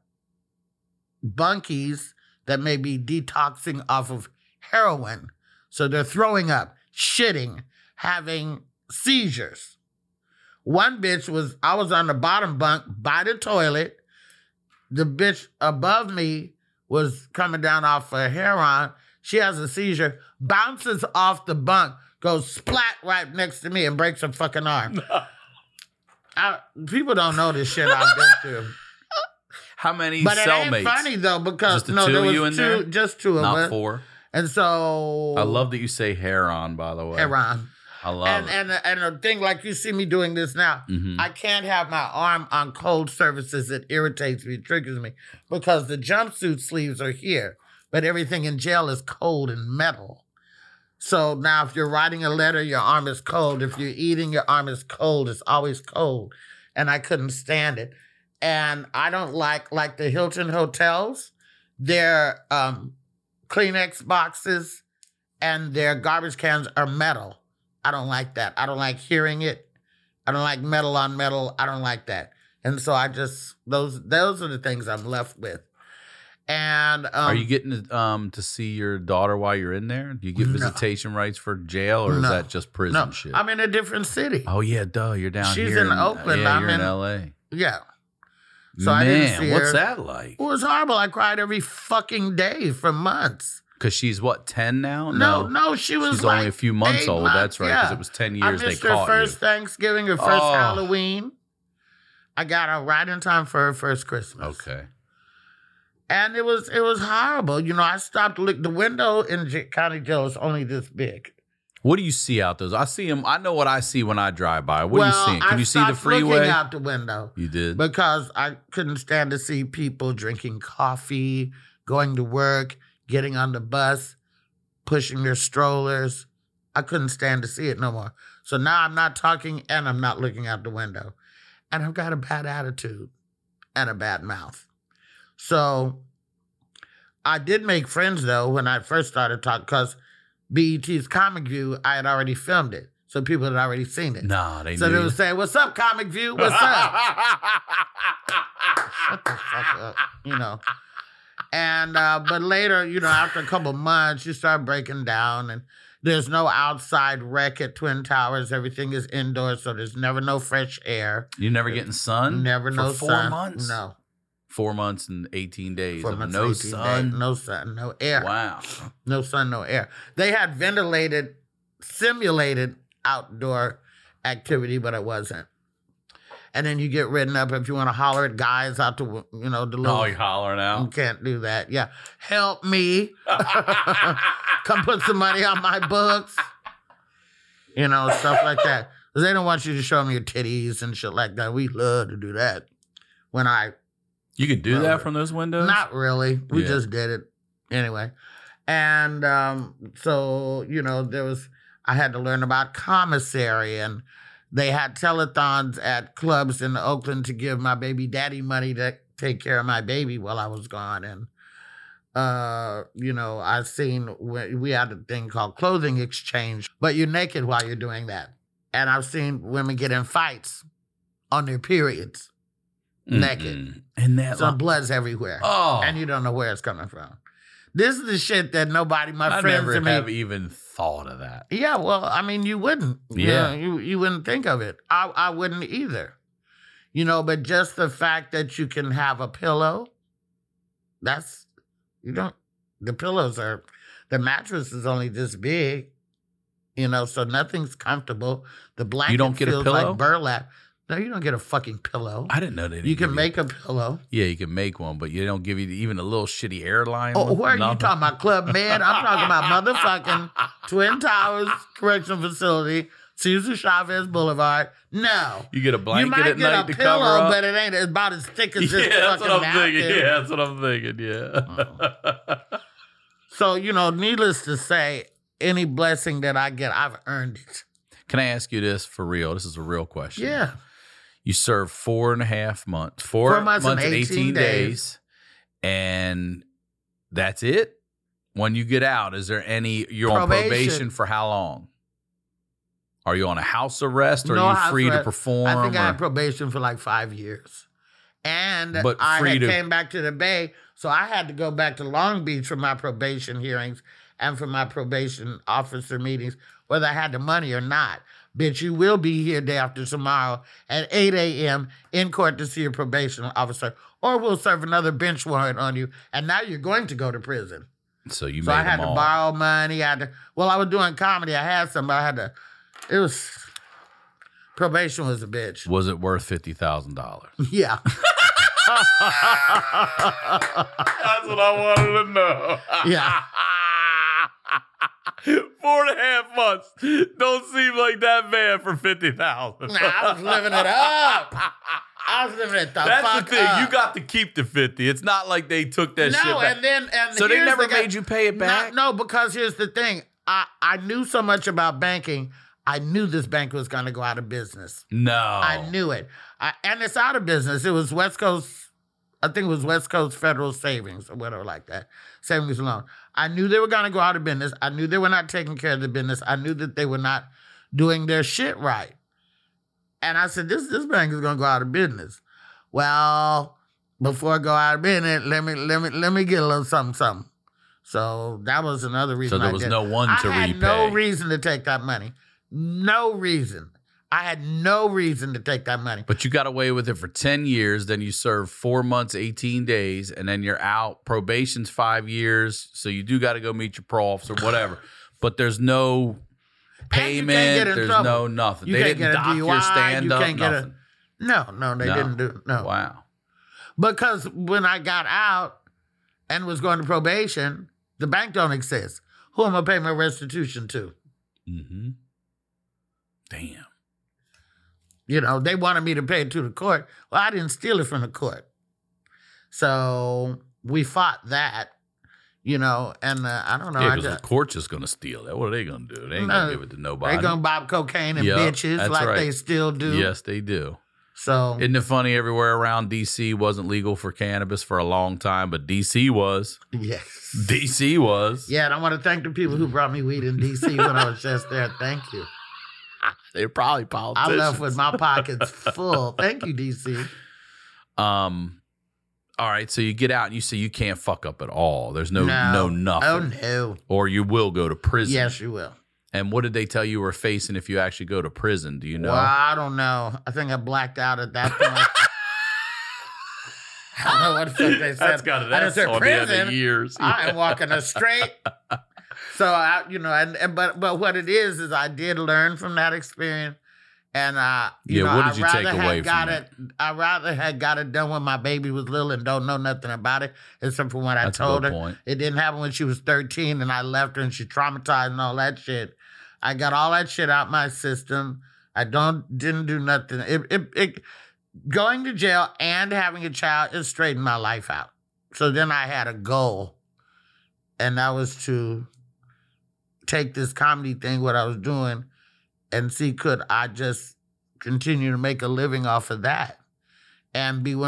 bunkies that may be detoxing off of heroin, so they're throwing up, shitting, having seizures. One bitch I was on the bottom bunk by the toilet. The bitch above me was coming down off of heroin. She has a seizure, bounces off the bunk, goes splat right next to me and breaks her fucking arm. People don't know this shit I've been through. How many But cellmates? it ain't funny though, because Just the two there of was you in there? just two of us. Not four. And so I love that you say heron, by the way. heroin. I love it. And a thing like you see me doing this now, I can't have my arm on cold surfaces. It irritates me, it triggers me, because the jumpsuit sleeves are here, but everything in jail is cold and metal. So now if you're writing a letter, your arm is cold. If you're eating, your arm is cold. It's always cold. And I couldn't stand it. And I don't like the Hilton hotels, their Kleenex boxes and their garbage cans are metal. I don't like that. I don't like hearing it. I don't like metal on metal. I don't like that. And so I just, those are the things I'm left with. And are you getting to see your daughter while you're in there? Do you get visitation rights for jail, or is that just prison shit? I'm in a different city. Oh yeah, duh. You're down here. She's in Oakland. Yeah, I'm you're in in L.A. Yeah. So I didn't see what's her. that like? It was horrible. I cried every fucking day for months. Because she's what, 10 now? No, she was she's like only a few months 8 old. months, That's right, because it was 10 years I missed they her caught first you. Thanksgiving, her first Halloween. I got her right in time for her first Christmas. Okay. And it was horrible. You know, I stopped to look. The window in county jail is only this big. What do you see out those? I see them. I know what I see when I drive by. What are you seeing? Can you see the stopped freeway? Looking out the window. You did? Because I couldn't stand to see people drinking coffee, going to work, getting on the bus, pushing their strollers. I couldn't stand to see it no more. So now I'm not talking and I'm not looking out the window. And I've got a bad attitude and a bad mouth. So I did make friends, though, when I first started talking, because BET's Comic View, I had already filmed it. So people had already seen it. Nah, they So knew. they would say, "What's up, Comic View? What's up?" Shut the fuck up, you know. And, but later, you know, after a couple months, you start breaking down, and there's no outside rec at Twin Towers. Everything is indoors, so there's never no fresh air. You never getting sun? Never For no 4 sun. months? No. 4 months and 18 days 4 of months, no 18 sun. days. No sun, no air. Wow. No sun, no air. They had ventilated, simulated outdoor activity, but it wasn't. And then you get written up if you want to holler at guys out to, you know, the little... Oh, you're hollering You out? can't do that. Yeah. Help me. Come put some money on my books. You know, stuff like that. 'Cause they don't want you to show them your titties and shit like that. We love to do that. When I... You could do that from those windows? Not really. We Yeah. just did it anyway. And so, you know, I had to learn about commissary, and they had telethons at clubs in Oakland to give my baby daddy money to take care of my baby while I was gone. And, you know, I've seen, we had a thing called clothing exchange, but you're naked while you're doing that. And I've seen women get in fights on their periods. Naked. And that So blood's everywhere. Oh. And you don't know where it's coming from. This is the shit that nobody, my I friends never and me. have even thought of that. Yeah, well, I mean, you wouldn't. Yeah. You wouldn't think of it. I wouldn't either. You know, but just the fact that you can have a pillow, the mattress is only this big, you know, so nothing's comfortable. The blanket don't get a feels pillow? like burlap. No, you don't get a fucking pillow. I didn't know they didn't You can give make a pillow. Yeah, you can make one, but you don't give you even a little shitty airline Oh, one? where are you Nothing? talking about, Club Med? I'm talking about motherfucking Twin Towers Correctional Facility, Cesar Chavez Boulevard. No. You get a blanket You might at get night a to cover pillow, up? but it ain't about as thick as this Yeah, that's fucking what I'm thinking. napkin. Yeah, that's what I'm thinking. Yeah. So, you know, needless to say, any blessing that I get, I've earned it. Can I ask you this for real? This is a real question. Yeah. You served 4.5 months. 4 months and 18 days. And that's it? When you get out, is there any, you're on probation for how long? Are you on a house arrest or No are you house free to arrest. perform? I think I or- had probation for like 5 years. And But I free had to- came back to the Bay, so I had to go back to Long Beach for my probation hearings and for my probation officer meetings, whether I had the money or not. Bitch, you will be here day after tomorrow at 8 a.m. in court to see your probation officer, or we'll serve another bench warrant on you, and now you're going to go to prison. So you So made I had them to all. borrow money. I was doing comedy. I had some, but probation was a bitch. Was it worth $50,000? Yeah. That's what I wanted to know. Yeah. 4.5 months don't seem like that bad for $50,000. Nah, I was living it up. I was living it the That's fuck the thing. up. You got to keep the 50. It's not like they took that shit No, back. and So they here's never the guy- made you pay it back? No, because here's the thing. I knew so much about banking. I knew this bank was going to go out of business. No. I knew it. And it's out of business. It was West Coast, I think it was West Coast Federal Savings or whatever like that. Savings and loan. I knew they were going to go out of business. I knew they were not taking care of the business. I knew that they were not doing their shit right. And I said, this bank is going to go out of business. Well, before I go out of business, let me get a little something. So that was another reason. So there was no one to I had repay. no reason to take that money. No reason. I had no reason to take that money. But you got away with it for 10 years. Then you serve 4 months, 18 days, and then you're out. Probation's 5 years. So you do got to go meet your profs or whatever. But there's no payment. get in There's trouble. no nothing. You they can't didn't get a dock your DUI, stand you up. can't get a- Nothing. No, they didn't do. No. Wow. Because when I got out, and was going to probation, the bank don't exist. Who am I paying my restitution to? Mm-hmm. Damn. You know, they wanted me to pay it to the court. Well, I didn't steal it from the court. So we fought that, you know, and I don't know. Yeah, because the court's just going to steal that. What are they going to do? They ain't going to give it to nobody. They're going to buy cocaine and bitches like they still do. Yes, they do. So isn't it funny everywhere around D.C. wasn't legal for cannabis for a long time, but D.C. was. Yes. D.C. was. Yeah, and I want to thank the people who brought me weed in D.C. when I was just there. Thank you. They're probably politicians. I left with my pockets full. Thank you, D.C. All right, so you get out and you say you can't fuck up at all. There's no nothing. Oh, no. Or you will go to prison. Yes, you will. And what did they tell you were facing if you actually go to prison? Do you know? Well, I don't know. I think I blacked out at that point. I don't know what the fuck they said. That's got it. That's on the end of years. I am walking a straight. So I, you know, but what it is I did learn from that experience, and you know, what did you take away from it? I rather had got it done when my baby was little and don't know nothing about it, except for when I That's told a her. good point. It didn't happen when she was 13, and I left her and she traumatized and all that shit. I got all that shit out my system. I didn't do nothing. It going to jail and having a child, it straightened my life out. So then I had a goal, and that was to take this comedy thing, what I was doing, and see could I just continue to make a living off of that, and it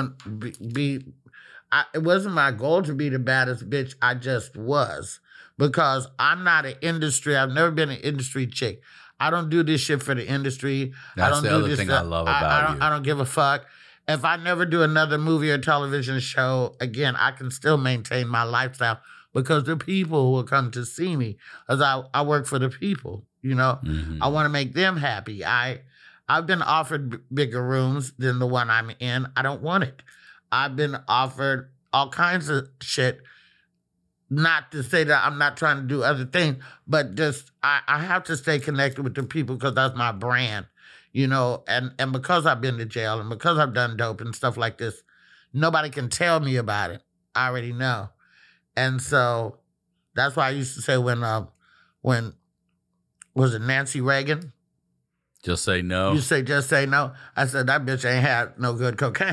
wasn't my goal to be the baddest bitch. I just was, because I'm not an industry. I've never been an industry chick. I don't do this shit for the industry. That's I don't the do other this thing I love about you. I don't give a fuck. If I never do another movie or television show again, I can still maintain my lifestyle because the people will come to see me. As I work for the people, you know. Mm-hmm. I want to make them happy. I've been offered bigger rooms than the one I'm in. I don't want it. I've been offered all kinds of shit. Not to say that I'm not trying to do other things, but just I have to stay connected with the people because that's my brand, you know. And because I've been to jail and because I've done dope and stuff like this, nobody can tell me about it. I already know. And so that's why I used to say when was it Nancy Reagan? Just say no. You say just say no. I said that bitch ain't had no good cocaine.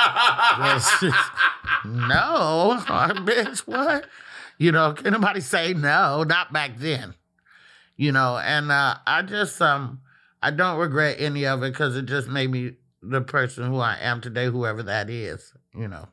No, bitch, what? You know, can anybody say no? Not back then. You know, and I just I don't regret any of it because it just made me the person who I am today, whoever that is. You know.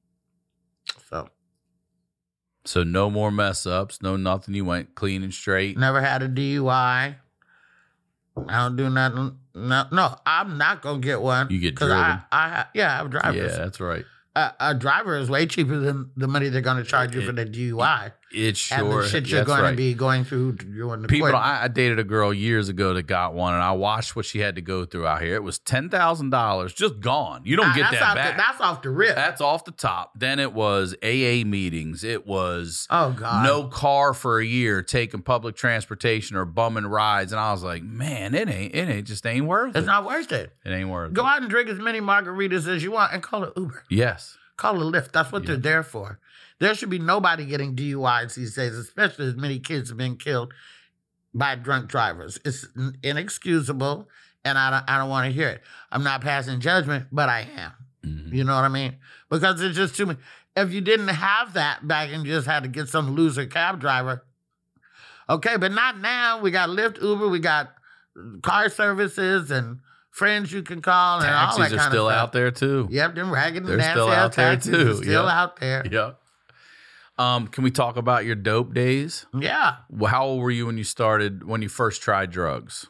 So no more mess ups, no nothing. You went clean and straight. Never had a DUI. I don't do nothing. No, I'm not gonna get one. You get driven. I have drivers. Yeah, that's right. A driver is way cheaper than the money they're going to charge you for the DUI. It's sure. And the shit you're going to be going through during the people. court. I dated a girl years ago that got one, and I watched what she had to go through out here. It was $10,000 just gone. You don't get that back. That's off the rip. That's off the top. Then it was AA meetings. It was God, no car for a year, taking public transportation or bumming rides. And I was like, man, it ain't worth it. It's not worth it. It ain't worth it. Go out and drink as many margaritas as you want and call it Uber. Yes. Call it Lyft. That's what they're there for. There should be nobody getting DUIs these days, especially as many kids have been killed by drunk drivers. It's inexcusable, and I don't want to hear it. I'm not passing judgment, but I am. Mm-hmm. You know what I mean? Because it's just too many. If you didn't have that back and you just had to get some loser cab driver, okay, but not now. We got Lyft, Uber, we got car services and friends you can call and all that kind of stuff. Taxis are still out there too. Yep, them ragged and They're nasty still out there taxis too. are still out there. Yeah. Can we talk about your dope days? Yeah. Well, how old were you when you first tried drugs?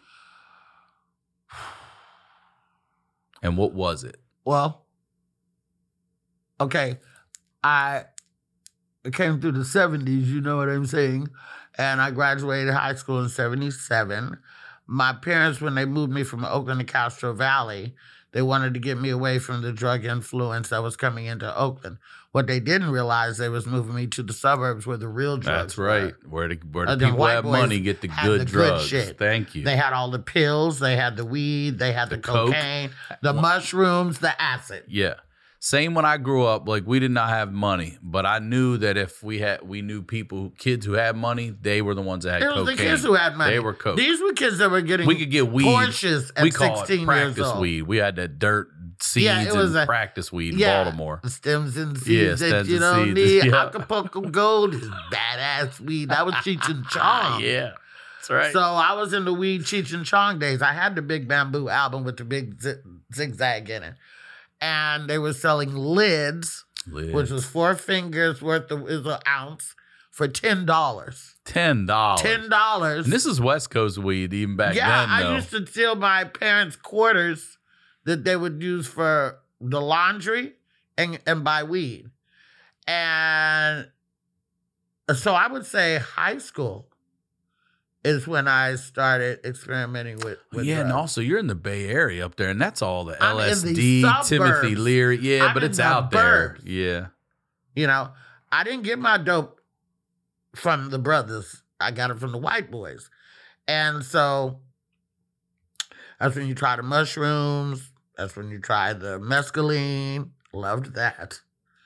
And what was it? Well, okay, I came through the 70s, you know what I'm saying? And I graduated high school in 77. My parents, when they moved me from Oakland to Castro Valley, they wanted to get me away from the drug influence that was coming into Oakland. What they didn't realize, they was moving me to the suburbs where the real drugs were. That's right. Where the people white have boys money get the good drugs. Shit. Thank you. They had all the pills, they had the weed, they had the cocaine, the mushrooms, the acid. Yeah. Same when I grew up, like we did not have money, but I knew that if we knew kids who had money, they were the ones that had It was cocaine. the kids who had money. They were coke. These were kids that were getting We could get weed. Porsches at we call 16 it practice years old. weed. We had that dirt seeds it was and practice weed in Yeah, Baltimore. stems and Yeah, seeds that stems you and don't seeds. need. Yeah. Acapulco Gold is badass weed. That was Cheech and Chong. Yeah, that's right. So I was in the weed Cheech and Chong days. I had the Big Bamboo album with the big zigzag in it. And they were selling lids, which was 4 fingers worth of is an ounce, for $10. $10. $10. And this is West Coast weed even back then, though. I used to steal my parents' quarters that they would use for the laundry and buy weed. And so I would say high school is when I started experimenting with Yeah, drugs. and also you're in the Bay Area up there, and that's all the I'm in LSD, the Timothy suburbs. Leary. Yeah, I'm but in it's the out there. burbs. Yeah. You know, I didn't get my dope from the brothers. I got it from the white boys. And so that's when you try the mushrooms. That's when you try the mescaline. Loved that.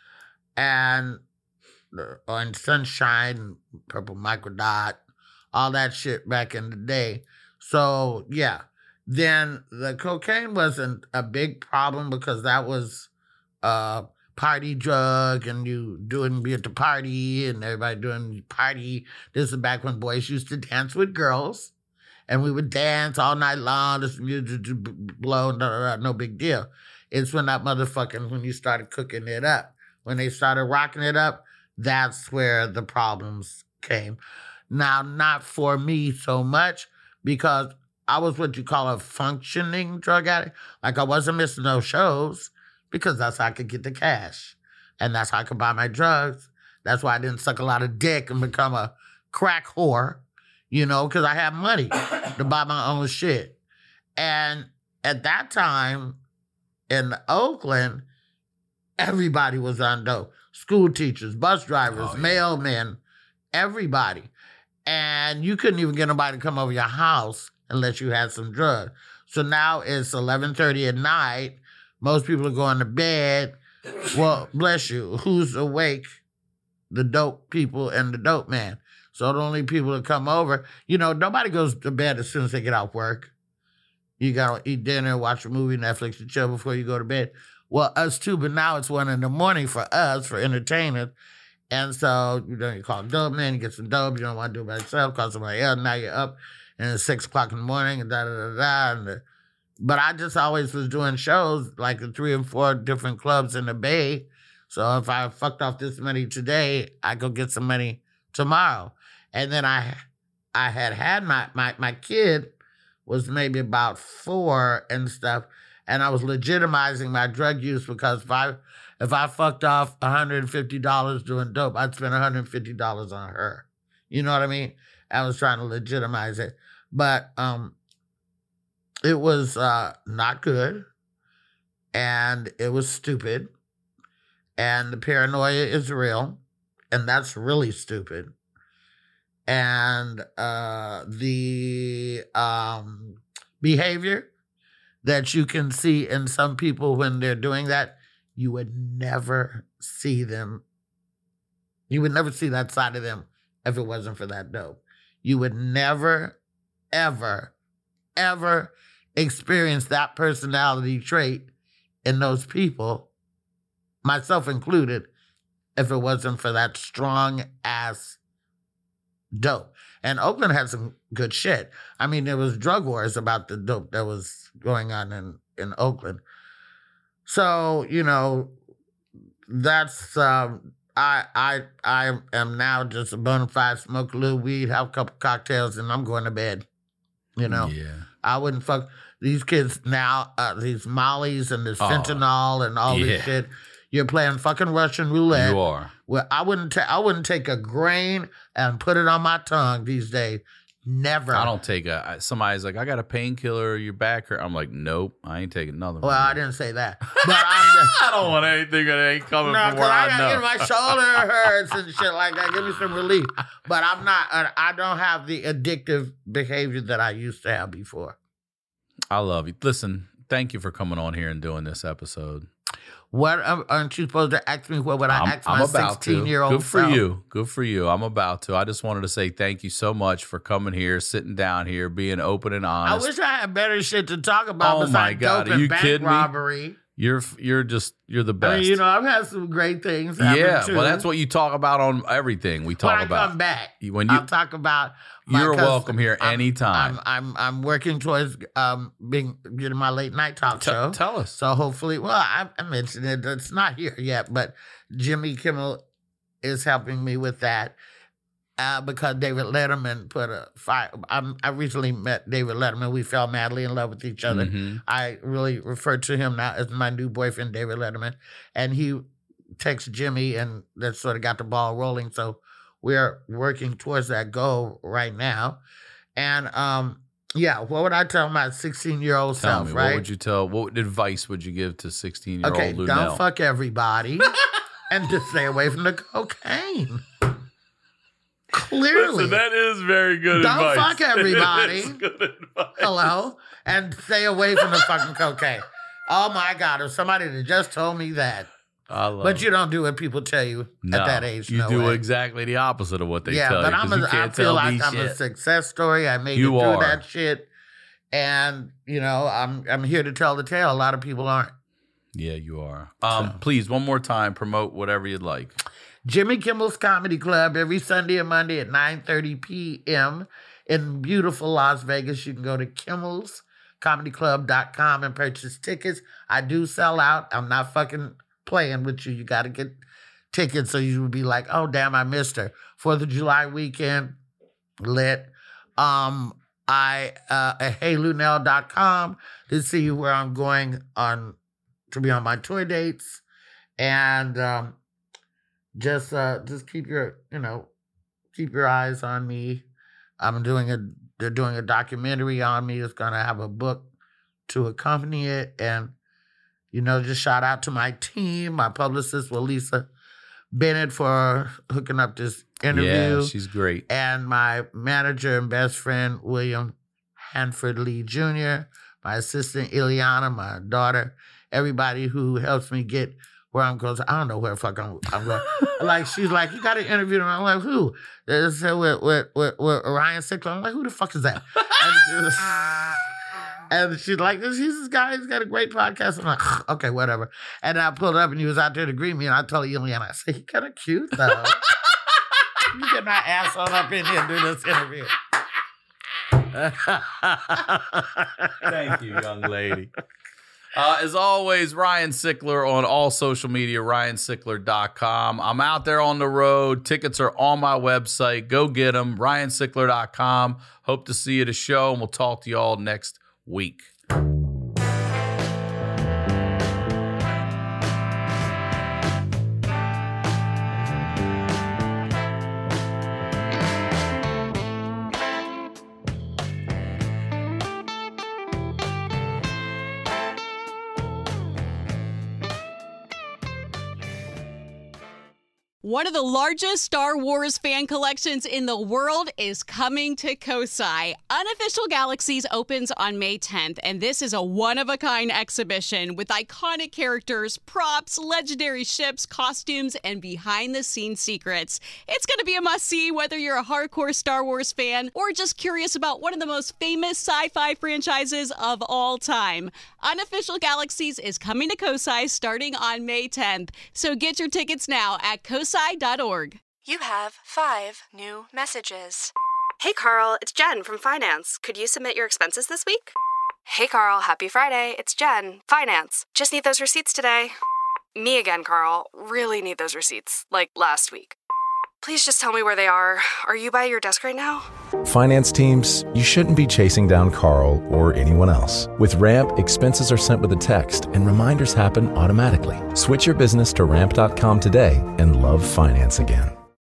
And the Orange Sunshine, Purple Microdot, all that shit back in the day. So, yeah. Then the cocaine wasn't a big problem because that was a party drug and you be at the party and everybody doing party. This is back when boys used to dance with girls and we would dance all night long. This music blow, no big deal. It's when when you started cooking it up. When they started rocking it up, that's where the problems came. Now, not for me so much because I was what you call a functioning drug addict. Like I wasn't missing no shows because that's how I could get the cash. And that's how I could buy my drugs. That's why I didn't suck a lot of dick and become a crack whore, because I had money to buy my own shit. And at that time in Oakland, everybody was on dope. School teachers, bus drivers, mailmen, everybody. And you couldn't even get nobody to come over your house unless you had some drugs. So now it's 11:30 at night. Most people are going to bed. Well, bless you. Who's awake? The dope people and the dope man. So the only people that come over, nobody goes to bed as soon as they get off work. You got to eat dinner, watch a movie, Netflix, and chill before you go to bed. Well, us too, but now it's 1 a.m. for us, for entertainers. And so, you call a dope man, you get some dope, you don't want to do it by yourself, call somebody else, now you're up, and it's 6 o'clock in the morning, and da-da-da-da. But I just always was doing shows, like in 3 and 4 different clubs in the Bay. So if I fucked off this money today, I go get some money tomorrow. And then I had my kid was maybe about 4 and stuff, and I was legitimizing my drug use because if I fucked off $150 doing dope, I'd spend $150 on her. You know what I mean? I was trying to legitimize it. But it was not good, and it was stupid, and the paranoia is real, and that's really stupid. And the behavior that you can see in some people when they're doing that, you would never see them. You would never see that side of them if it wasn't for that dope. You would never, ever, ever experience that personality trait in those people, myself included, if it wasn't for that strong-ass dope. And Oakland had some good shit. I mean, there was drug wars about the dope that was going on in Oakland. So, that's I am now just a bona fide, smoke a little weed, have a couple cocktails, and I'm going to bed. Yeah. I wouldn't fuck these kids now, these mollies and this fentanyl and all this shit. You're playing fucking Russian roulette. You are. Well, I wouldn't take a grain and put it on my tongue these days. Never. I don't take somebody's like, I got a painkiller, your back hurt. I'm like, nope, I ain't taking nothing. Well, I didn't say that. But I don't want anything that ain't coming from where I I know. My shoulder hurts and shit like that. Give me some relief. But I don't have the addictive behavior that I used to have before. I love you. Listen, thank you for coming on here and doing this episode. What aren't you supposed to ask me? What would I ask my I'm about 16-year-old to. Good for self? you. Good for you. I'm about to. I just wanted to say thank you so much for coming here, sitting down here, being open and I honest. wish I had better shit to talk about Oh, besides my God. dope Are you and bank kidding me? robbery. You're the best. I mean, I've had some great things happen yeah, too. well, that's what you talk about on everything we talk when I about. come back, When you, I'll talk about. you're welcome here anytime. I'm working towards getting my late night talk show. Tell us. So hopefully, well, I mentioned it. It's not here yet, but Jimmy Kimmel is helping me with that because David Letterman put a fire. I recently met David Letterman. We fell madly in love with each other. Mm-hmm. I really refer to him now as my new boyfriend, David Letterman, and he texts Jimmy, and that sort of got the ball rolling. So we're working towards that goal right now. And yeah, what would I tell my 16-year-old Tell self, me, right? what would you tell? What advice would you give to 16-year-old Okay, Lunel? don't fuck everybody and just stay away from the cocaine. Clearly. Listen, that is very good Don't advice. fuck everybody. That is good advice. Hello? And stay away from the fucking cocaine. Oh my God, if somebody had just told me that. I love But it. you don't do what people tell you No, at that age. You no do way. exactly the opposite of what they Yeah, tell but you. 'cause you I can't feel tell like me I'm shit. a success story. I made You it through are. that shit. And, you know, I'm here to tell the tale. A lot of people aren't. Yeah, you are. Please, one more time, promote whatever you'd like. Jimmy Kimmel's Comedy Club every Sunday and Monday at 9:30 p.m. in beautiful Las Vegas. You can go to kimmelscomedyclub.com and purchase tickets. I do sell out. I'm not fucking playing with you. You got to get tickets so you will be like, oh, damn, I missed her. 4th of July weekend, lit. HeyLunel.com to see where I'm going to be on my tour dates. And just keep your eyes on me. They're doing a documentary on me. It's gonna have a book to accompany it, and just shout out to my team, my publicist, Lisa Bennett, for hooking up this interview. Yeah, she's great. And my manager and best friend, William Hanford Lee Jr., my assistant, Ileana, my daughter, everybody who helps me get where I'm going. I don't know where the fuck I'm going. Like, she's like, you got to interview them. I'm like, who? They said, with Ryan Sickler. I'm like, who the fuck is that? And she's like, he's this guy. He's got a great podcast. I'm like, okay, whatever. And I pulled up, and he was out there to greet me, and I told Ileana, I said, he's kind of cute, though. You get my ass on up in here and do this interview. Thank you, young lady. As always, Ryan Sickler on all social media, ryansickler.com. I'm out there on the road. Tickets are on my website. Go get them, ryansickler.com. Hope to see you at a show, and we'll talk to you all next week. One of the largest Star Wars fan collections in the world is coming to Kosai. Unofficial Galaxies opens on May 10th, and this is a one-of-a-kind exhibition with iconic characters, props, legendary ships, costumes, and behind-the-scenes secrets. It's going to be a must-see whether you're a hardcore Star Wars fan or just curious about one of the most famous sci-fi franchises of all time. Unofficial Galaxies is coming to Kosai starting on May 10th, so get your tickets now at kosai.org. You have 5 new messages. Hey Carl, it's Jen from Finance. Could you submit your expenses this week? Hey Carl, happy Friday. It's Jen, Finance. Just need those receipts today. Me again, Carl. Really need those receipts, like last week. Please just tell me where they are. Are you by your desk right now? Finance teams, you shouldn't be chasing down Carl or anyone else. With Ramp, expenses are sent with a text and reminders happen automatically. Switch your business to ramp.com today and love finance again.